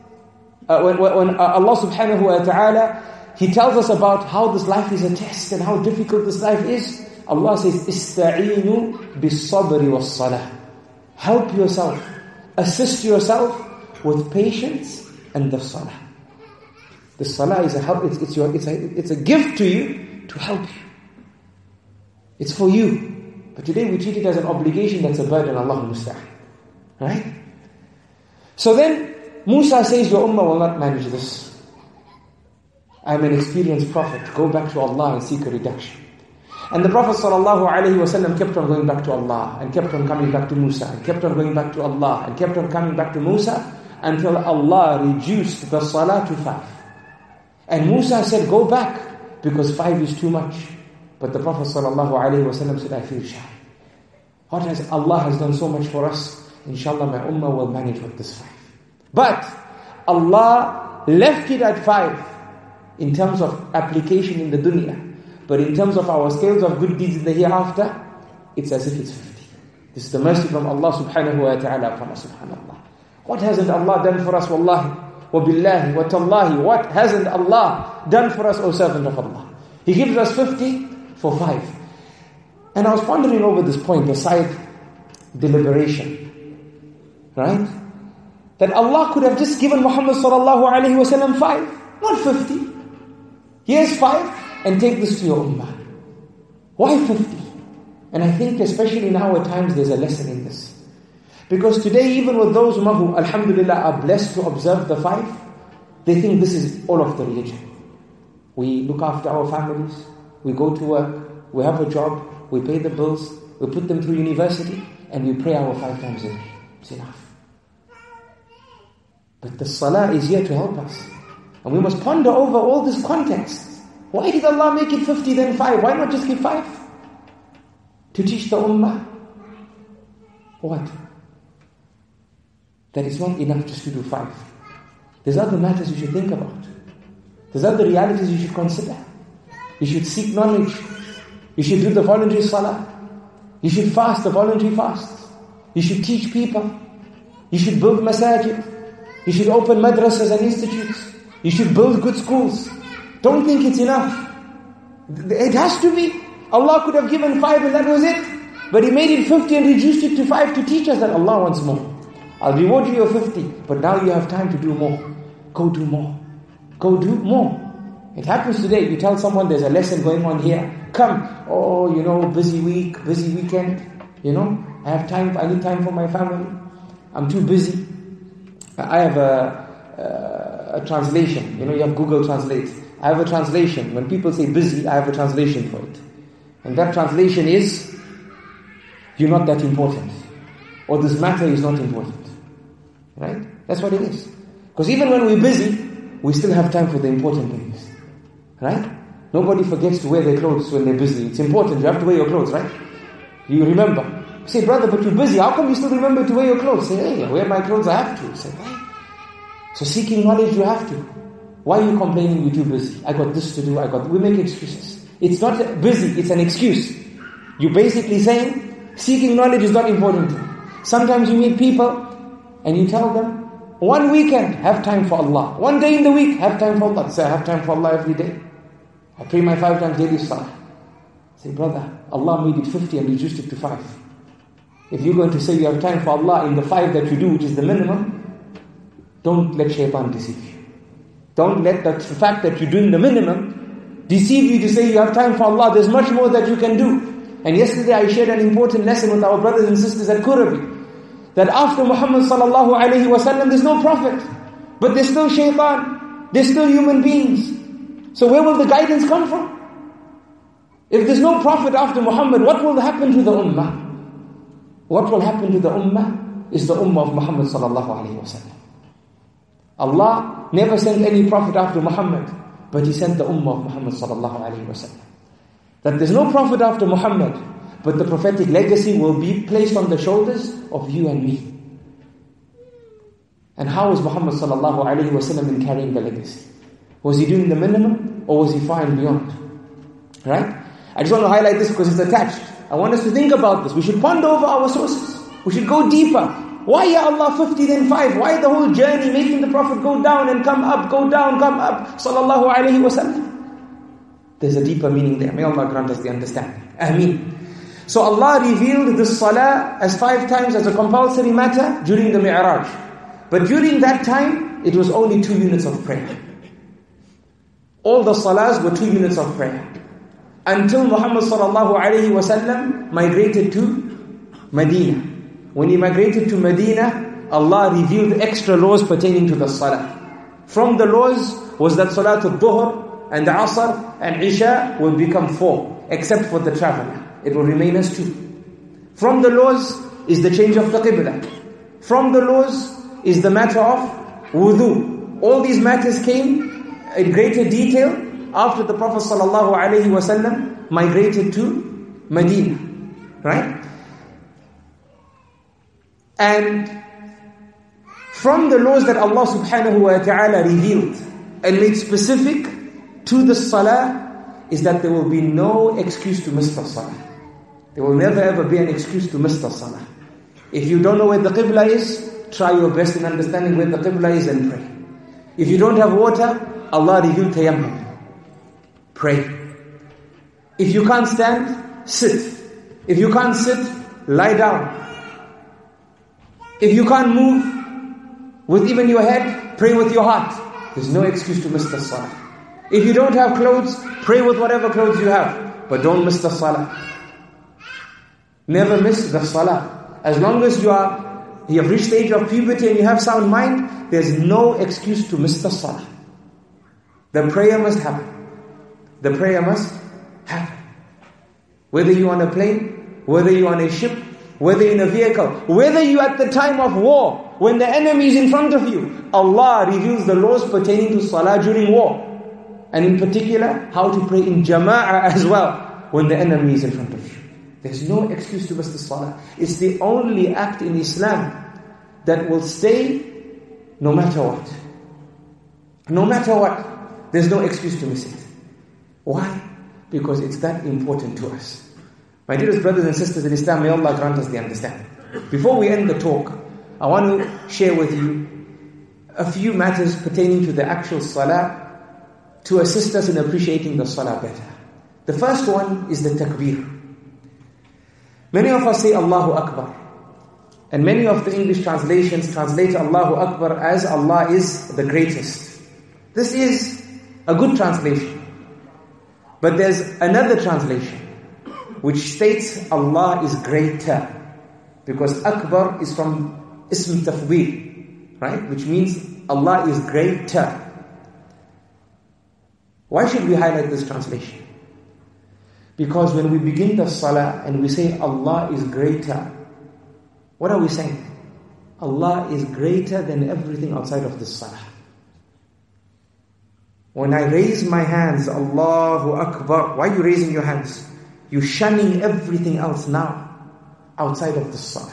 uh, when, when uh, Allah subhanahu wa ta'ala, He tells us about how this life is a test and how difficult this life is. Allah says, إِسْتَعِينُوا بِالصَّبْرِ وَالصَّلَاةِ. Help yourself, assist yourself with patience and the salah. The salah is a help, it's, it's, your, it's, a, it's a gift to you to help you. It's for you. But today we treat it as an obligation that's a burden, Allahu musta'an. Right? So then, Musa says, your ummah will not manage this. I'm an experienced prophet. Go back to Allah and seek a reduction. And the Prophet ﷺ kept on going back to Allah, and kept on coming back to Musa, and kept on going back to Allah, and kept on coming back to Musa, until Allah reduced the salah to five. And Musa said, go back, because five is too much. But the Prophet ﷺ said, I feel shy. What has Allah has done so much for us? Inshallah, my ummah will manage with this five. But Allah left it at five in terms of application in the dunya. But in terms of our scales of good deeds in the hereafter, it's as if it's fifty. This is the mercy from Allah subhanahu wa ta'ala upon us, subhanallah. What hasn't Allah done for us, wallahi, wa billahi, wa tallahi? What hasn't Allah done for us, O servant of Allah? He gives us fifty for five. And I was pondering over this point, aside deliberation. Right? That Allah could have just given Muhammad sallallahu alayhi wa sallam five, not fifty. Here's five, and take this to your ummah. Why fifty? And I think especially in our times there's a lesson in this. Because today, even with those ummah who alhamdulillah are blessed to observe the five, they think this is all of the religion. We look after our families, we go to work, we have a job, we pay the bills, we put them through university, and we pray our five times a day. It's enough. But the salah is here to help us. And we must ponder over all this context. Why did Allah make it fifty then five? Why not just give five? To teach the ummah what? That it's not enough just to do five. There's other matters you should think about. There's other realities you should consider. You should seek knowledge. You should do the voluntary salah. You should fast the voluntary fasts. You should teach people. You should build masajid. You should open madrasas and institutes. You should build good schools. Don't think it's enough. It has to be. Allah could have given five and that was it. But He made it fifty and reduced it to five to teach us that Allah wants more. I'll reward you your fifty, but now you have time to do more. Go do more. Go do more. It happens today. You tell someone there's a lesson going on here. Come. Oh, you know, busy week, busy weekend. You know, I have time. I need time for my family. I'm too busy. I have a, a, a translation. You know, you have Google Translate. I have a translation. When people say busy, I have a translation for it. And that translation is, you're not that important. Or this matter is not important. Right? That's what it is. Because even when we're busy, we still have time for the important things. Right? Nobody forgets to wear their clothes when they're busy. It's important. You have to wear your clothes, right? You remember. You say, brother, but you're busy. How come you still remember to wear your clothes? Say, hey, I wear my clothes, I have to. Say, why? So seeking knowledge, you have to. Why are you complaining you're too busy? I got this to do, I got... We make excuses. It's not busy, it's an excuse. You're basically saying, seeking knowledge is not important. Sometimes you meet people, and you tell them, one weekend, have time for Allah. One day in the week, have time for Allah. Say, I have time for Allah every day. I pray my five times daily salah. Say, brother, Allah made it fifty and reduced it to five. If you're going to say you have time for Allah in the five that you do, which is the minimum, don't let shaitan deceive you. Don't let the fact that you're doing the minimum deceive you to say you have time for Allah. There's much more that you can do. And yesterday I shared an important lesson with our brothers and sisters at Kurabi. That after Muhammad sallallahu alayhi wa sallam, there's no prophet. But there's still shaitan. There's still human beings. So where will the guidance come from? If there's no prophet after Muhammad, what will happen to the ummah? What will happen to the ummah is the ummah of Muhammad sallallahu alayhi wa sallam. Allah never sent any prophet after Muhammad, but He sent the ummah of Muhammad sallallahu alayhi wa sallam. That there's no prophet after Muhammad, but the prophetic legacy will be placed on the shoulders of you and me. And how was Muhammad sallallahu alayhi wa sallam in carrying the legacy? Was he doing the minimum, or was he far and beyond? Right? I just want to highlight this because it's attached. I want us to think about this. We should ponder over our sources. We should go deeper. Why, Ya Allah, fifty then five? Why the whole journey making the Prophet go down and come up, go down, come up, sallallahu alayhi wa sallam? There's a deeper meaning there. May Allah grant us the understanding. Ameen. So Allah revealed this salah as five times as a compulsory matter during the Mi'raj. But during that time, it was only two units of prayer. All the salahs were two units of prayer. Until Muhammad sallallahu alayhi wa sallam migrated to Medina. When he migrated to Medina, Allah revealed extra laws pertaining to the salah. From the laws was that Salatul Dhuhr and the Asr and Isha will become four, except for the traveler. It will remain as two. From the laws is the change of the Qibla. From the laws is the matter of wudu. All these matters came in greater detail after the Prophet ﷺ migrated to Medina. Right? And from the laws that Allah subhanahu wa ta'ala revealed and made specific to the salah is that there will be no excuse to miss the salah. There will never ever be an excuse to miss the salah. If you don't know where the Qibla is, try your best in understanding where the Qibla is and pray. If you don't have water, Allah revealed tayammum. Pray. If you can't stand, sit. If you can't sit, lie down. If you can't move with even your head, pray with your heart. There's no excuse to miss the salah. If you don't have clothes, pray with whatever clothes you have. But don't miss the salah. Never miss the salah. As long as you are, you have reached the age of puberty and you have sound mind, there's no excuse to miss the salah. The prayer must happen. The prayer must happen. Whether you're on a plane, whether you're on a ship, whether you're in a vehicle, whether you're at the time of war, when the enemy is in front of you, Allah reveals the laws pertaining to salah during war. And in particular, how to pray in jama'ah as well, when the enemy is in front of you. There's no excuse to miss the salah. It's the only act in Islam that will stay no matter what. No matter what, there's no excuse to miss it. Why? Because it's that important to us. My dearest brothers and sisters in Islam, may Allah grant us the understanding. Before we end the talk, I want to share with you a few matters pertaining to the actual salah to assist us in appreciating the salah better. The first one is the takbir. Many of us say Allahu Akbar. And many of the English translations translate Allahu Akbar as Allah is the greatest. This is a good translation. But there's another translation which states Allah is greater. Because Akbar is from Ism Tafdeel, right? Which means Allah is greater. Why should we highlight this translation? Because when we begin the salah and we say Allah is greater, what are we saying? Allah is greater than everything outside of this salah. When I raise my hands, Allahu Akbar, why are you raising your hands? You're shunning everything else now, outside of the salah.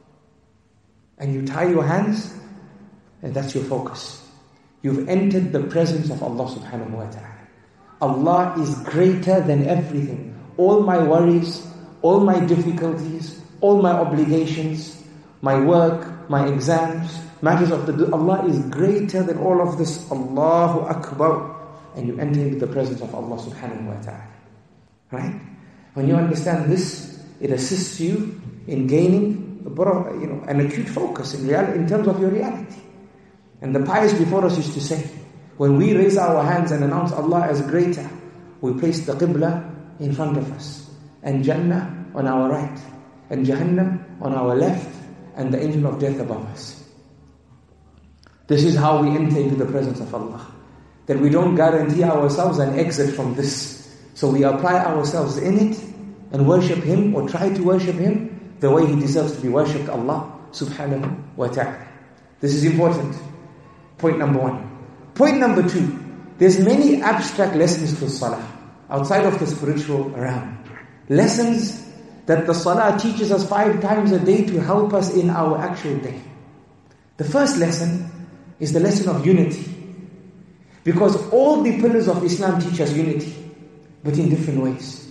And you tie your hands, and that's your focus. You've entered the presence of Allah subhanahu wa ta'ala. Allah is greater than everything. All my worries, all my difficulties, all my obligations, my work, my exams, matters of the Allah is greater than all of this. Allahu Akbar. And you enter into the presence of Allah subhanahu wa ta'ala. Right? When you understand this, it assists you in gaining you know, an acute focus in reality, in terms of your reality. And the pious before us used to say, when we raise our hands and announce Allah as greater, we place the Qibla in front of us, and Jannah on our right, and Jahannam on our left, and the angel of death above us. This is how we enter into the presence of Allah. That we don't guarantee ourselves an exit from this. So we apply ourselves in it and worship Him, or try to worship Him the way He deserves to be worshipped, Allah subhanahu wa ta'ala. This is important. Point number one. Point number two. There's many abstract lessons to salah outside of the spiritual realm. Lessons that the salah teaches us five times a day to help us in our actual day. The first lesson is the lesson of unity. Because all the pillars of Islam teach us unity, but in different ways.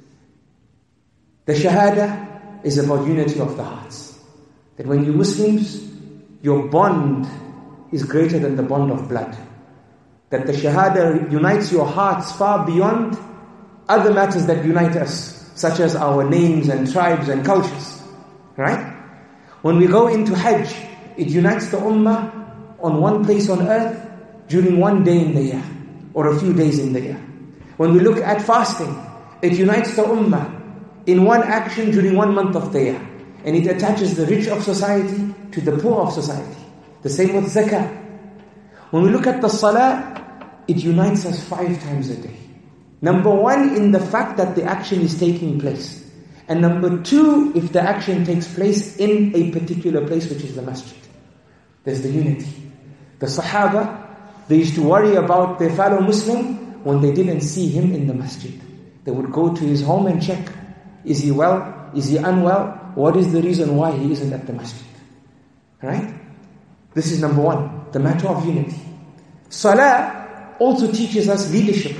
The Shahada is about unity of the hearts. That when you Muslims, your bond is greater than the bond of blood. That the Shahada unites your hearts far beyond other matters that unite us, such as our names and tribes and cultures. Right? When we go into Hajj, it unites the Ummah on one place on earth during one day in the year, or a few days in the year. When we look at fasting, it unites the Ummah in one action during one month of the year. And it attaches the rich of society to the poor of society. The same with zakah. When we look at the salah, it unites us five times a day. Number one, in the fact that the action is taking place. And number two, if the action takes place in a particular place, which is the masjid. There's the unity. The Sahaba, they used to worry about their fellow Muslim when they didn't see him in the masjid. They would go to his home and check, is he well? Is he unwell? What is the reason why he isn't at the masjid? Right? This is number one, the matter of unity. Salah also teaches us leadership.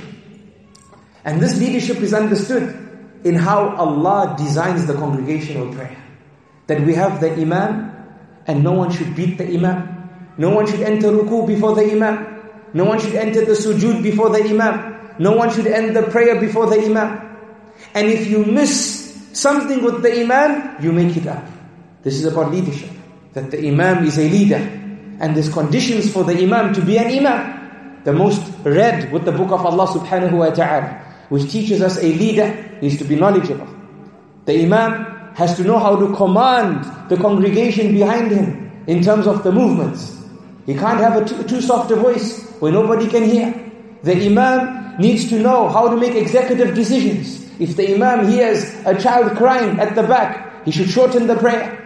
And this leadership is understood in how Allah designs the congregational prayer. That we have the Imam, and no one should beat the Imam. No one should enter ruku before the Imam. No one should enter the sujood before the Imam. No one should end the prayer before the Imam. And if you miss something with the Imam, you make it up. This is about leadership. That the Imam is a leader. And there's conditions for the Imam to be an Imam. The most read with the book of Allah subhanahu wa ta'ala, which teaches us a leader needs to be knowledgeable. The Imam has to know how to command the congregation behind him in terms of the movements. He can't have a too, too soft a voice where nobody can hear. The Imam needs to know how to make executive decisions. If the Imam hears a child crying at the back, he should shorten the prayer.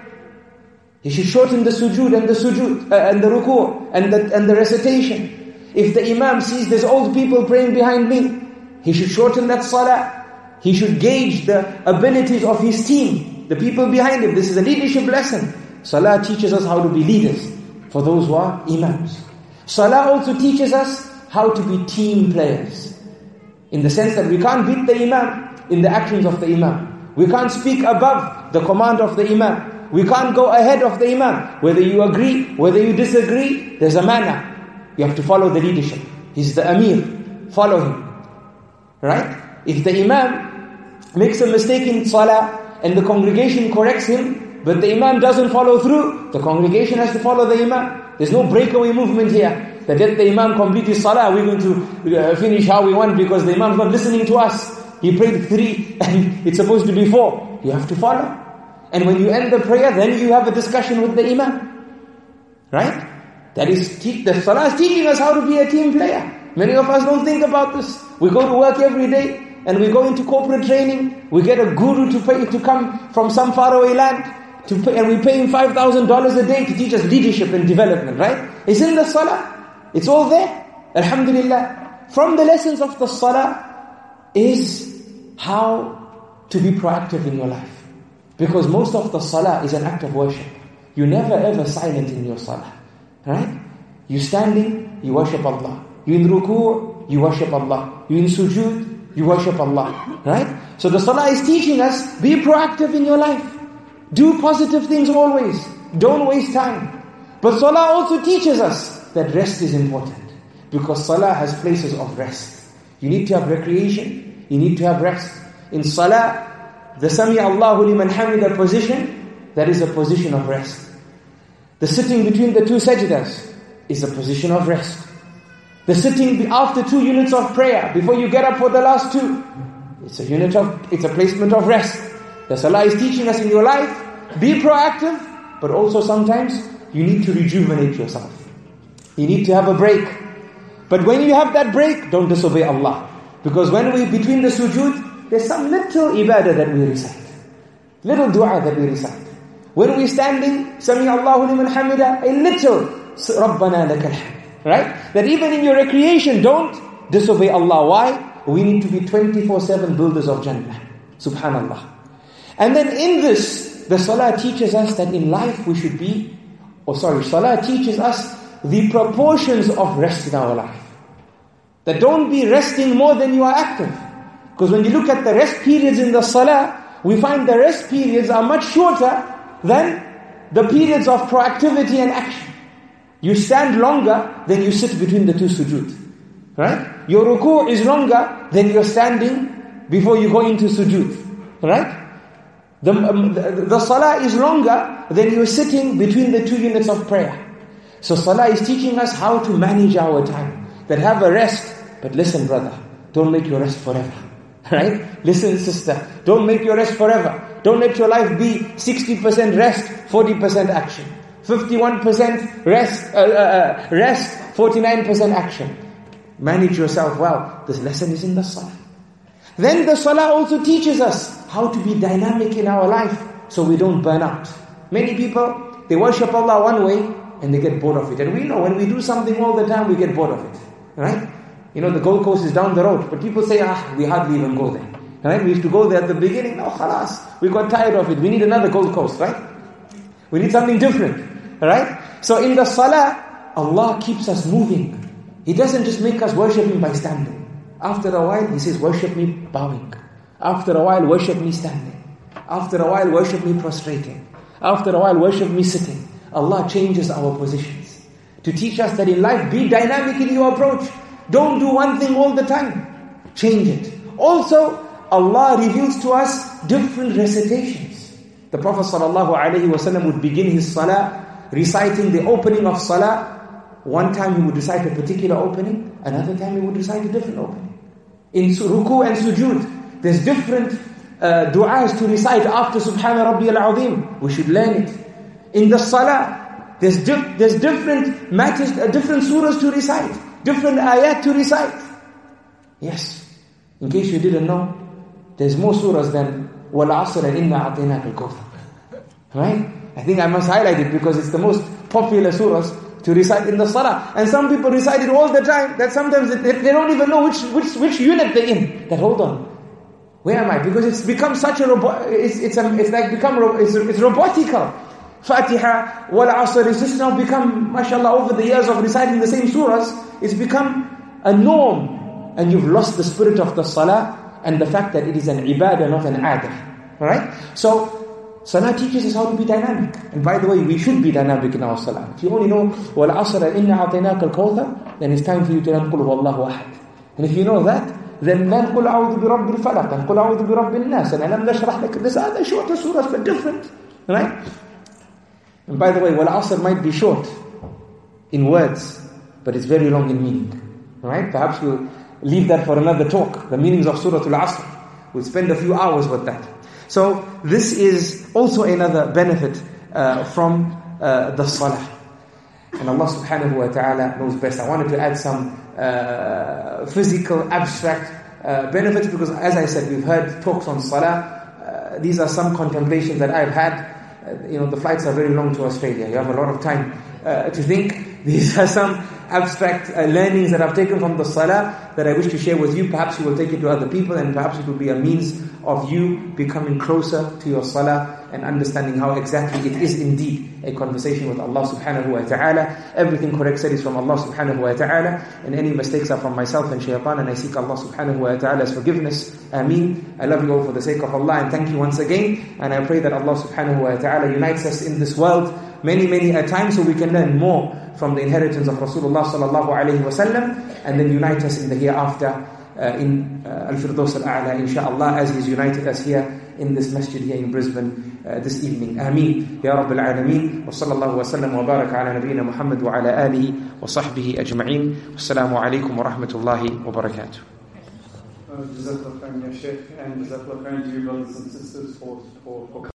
He should shorten the sujood and the sujood uh, and the ruku' and the, and the recitation. If the Imam sees there's old people praying behind me, he should shorten that salah. He should gauge the abilities of his team, the people behind him. This is a leadership lesson. Salah teaches us how to be leaders for those who are imams. Salah also teaches us how to be team players. In the sense that we can't beat the imam in the actions of the imam. We can't speak above the command of the imam. We can't go ahead of the imam. Whether you agree, whether you disagree, there's a manner. You have to follow the leadership. He's the Amir. Follow him. Right? If the imam makes a mistake in salah and the congregation corrects him, but the imam doesn't follow through, the congregation has to follow the imam. There's no breakaway movement here. That let the imam complete his salah, we're going to uh, finish how we want because the imam's not listening to us. He prayed three and it's supposed to be four. You have to follow. And when you end the prayer, then you have a discussion with the imam. Right? That is, te- the salah is teaching us how to be a team player. Many of us don't think about this. We go to work every day and we go into corporate training. We get a guru to pay to come from some faraway land to pay, and we pay him five thousand dollars a day to teach us leadership and development, right? It's in the salah. It's all there. Alhamdulillah. From the lessons of the salah is how to be proactive in your life. Because most of the salah is an act of worship. You never ever silent in your salah. Right? You standing, you worship Allah. You in ruku', you worship Allah. You in sujood, you worship Allah. Right? So the salah is teaching us, be proactive in your life. Do positive things always. Don't waste time. But salah also teaches us that rest is important. Because salah has places of rest. You need to have recreation. You need to have rest. In salah, the Sami Allahu liman hamida position, that is a position of rest. The sitting between the two sajdas is a position of rest. The sitting after two units of prayer, before you get up for the last two, it's a unit of, it's a placement of rest. The salah is teaching us in your life, be proactive, but also sometimes you need to rejuvenate yourself. You need to have a break. But when you have that break, don't disobey Allah. Because when we, between the sujood, there's some little ibadah that we recite. Little dua that we recite. When we're standing, Sami Allahu liman hamida, a little, Rabbana lakal hamd. Right? That even in your recreation, don't disobey Allah. Why? We need to be twenty-four seven builders of Jannah. Subhanallah. And then in this, the salah teaches us that in life we should be, or sorry, salah teaches us the proportions of rest in our life. That don't be resting more than you are active. Because when you look at the rest periods in the salah, we find the rest periods are much shorter than the periods of proactivity and action. You stand longer than you sit between the two sujood. Right? Your ruku' is longer than you're standing before you go into sujood. Right? The, um, the, the salah is longer than you're sitting between the two units of prayer. So salah is teaching us how to manage our time. That have a rest. But listen brother, don't make your rest forever. Right? Listen sister, don't make your rest forever. Don't let your life be sixty percent rest, forty percent action. fifty-one percent rest, uh, uh, rest, forty-nine percent action. manage yourself well, this lesson is in the salah. Then the salah also teaches us how to be dynamic in our life so we don't burn out. Many people, they worship Allah one way and they get bored of it. And we know when we do something all the time, we get bored of it. Right? You know, the Gold Coast is down the road, but people say, ah, we hardly even go there. Right? We used to go there at the beginning. No, khalas. We got tired of it. We need another Gold Coast, right? We need something different. Right? So in the salah, Allah keeps us moving. He doesn't just make us worship Him by standing. After a while, He says, worship me bowing. After a while, worship me standing. After a while, worship me prostrating. After a while, worship me sitting. Allah changes our positions to teach us that in life, be dynamic in your approach. Don't do one thing all the time. Change it. Also, Allah reveals to us different recitations. The Prophet ﷺ would begin his salah reciting the opening of salah. One time he would recite a particular opening, another time he would recite a different opening. In ruku and sujood, there's different uh, du'as to recite after Subhana Rabbi al-Azim. We should learn it. In the salah, there's, di- there's different matters, uh, different surahs to recite, different ayat to recite. Yes, in case you didn't know, there's more surahs than وَالْعَصْرَ إِنَّا أَعْطَيْنَاكَ الْكَوْثَرَ. Right? I think I must highlight it because it's the most popular surahs to recite in the salah. And some people recite it all the time, that sometimes they, they don't even know which, which, which unit they're in. That hold on, where am I? Because it's become such a, robo- it's, it's, a, it's like become, ro- it's, it's robotical. Fatiha, wal asr, it's just now become, mashallah, over the years of reciting the same surahs, it's become a norm. And you've lost the spirit of the salah and the fact that it is an ibadah, not an adah. Alright? So, salah teaches us how to be dynamic. And by the way, we should be dynamic in our salah. If you only know, wal asr inna a'tainaka al-kawthar, then it's time for you to learn qul huwallahu ahad. And if you know that, then learn qul a'udhu bi rabbil falaq and qul a'udhu bi rabbil nas and alam nashrah lak. There's other shorter surahs but different. Right? And by the way, wal asr might be short in words, but it's very long in meaning. Right? Perhaps we'll leave that for another talk. The meanings of Surah Al-Asr. We'll spend a few hours with that. So this is also another benefit uh, from uh, the salah. And Allah subhanahu wa ta'ala knows best. I wanted to add some uh, physical, abstract uh, benefits because as I said, we've heard talks on salah. Uh, these are some contemplations that I've had. Uh, you know, the flights are very long to Australia. You have a lot of time uh, to think. These are some abstract uh, learnings that I've taken from the salah that I wish to share with you. Perhaps you will take it to other people and perhaps it will be a means of you becoming closer to your salah and understanding how exactly it is indeed a conversation with Allah subhanahu wa ta'ala. Everything correct said is from Allah subhanahu wa ta'ala and any mistakes are from myself and shaitan, and I seek Allah subhanahu wa ta'ala's forgiveness. Ameen. I love you all for the sake of Allah and thank you once again, and I pray that Allah subhanahu wa ta'ala unites us in this world many many a time so we can learn more from the inheritance of Rasulullah sallallahu alayhi wa sallam and then unite us in the hereafter uh, in uh, Al-Firdaus Al-A'la inshaAllah, as He's united us here in this masjid here in Brisbane uh, this evening. Ameen. Ya Rabbil Alameen. Wa sallallahu wa sallam wa baraka ala nabiyyina Muhammad wa ala alihi wa sahbihi ajma'in. Wassalamu alaykum wa rahmatullahi wa barakatuh. Jazakallah khairan ya Shaykh, and Jazakallah khairan to you brothers and sisters for, for, for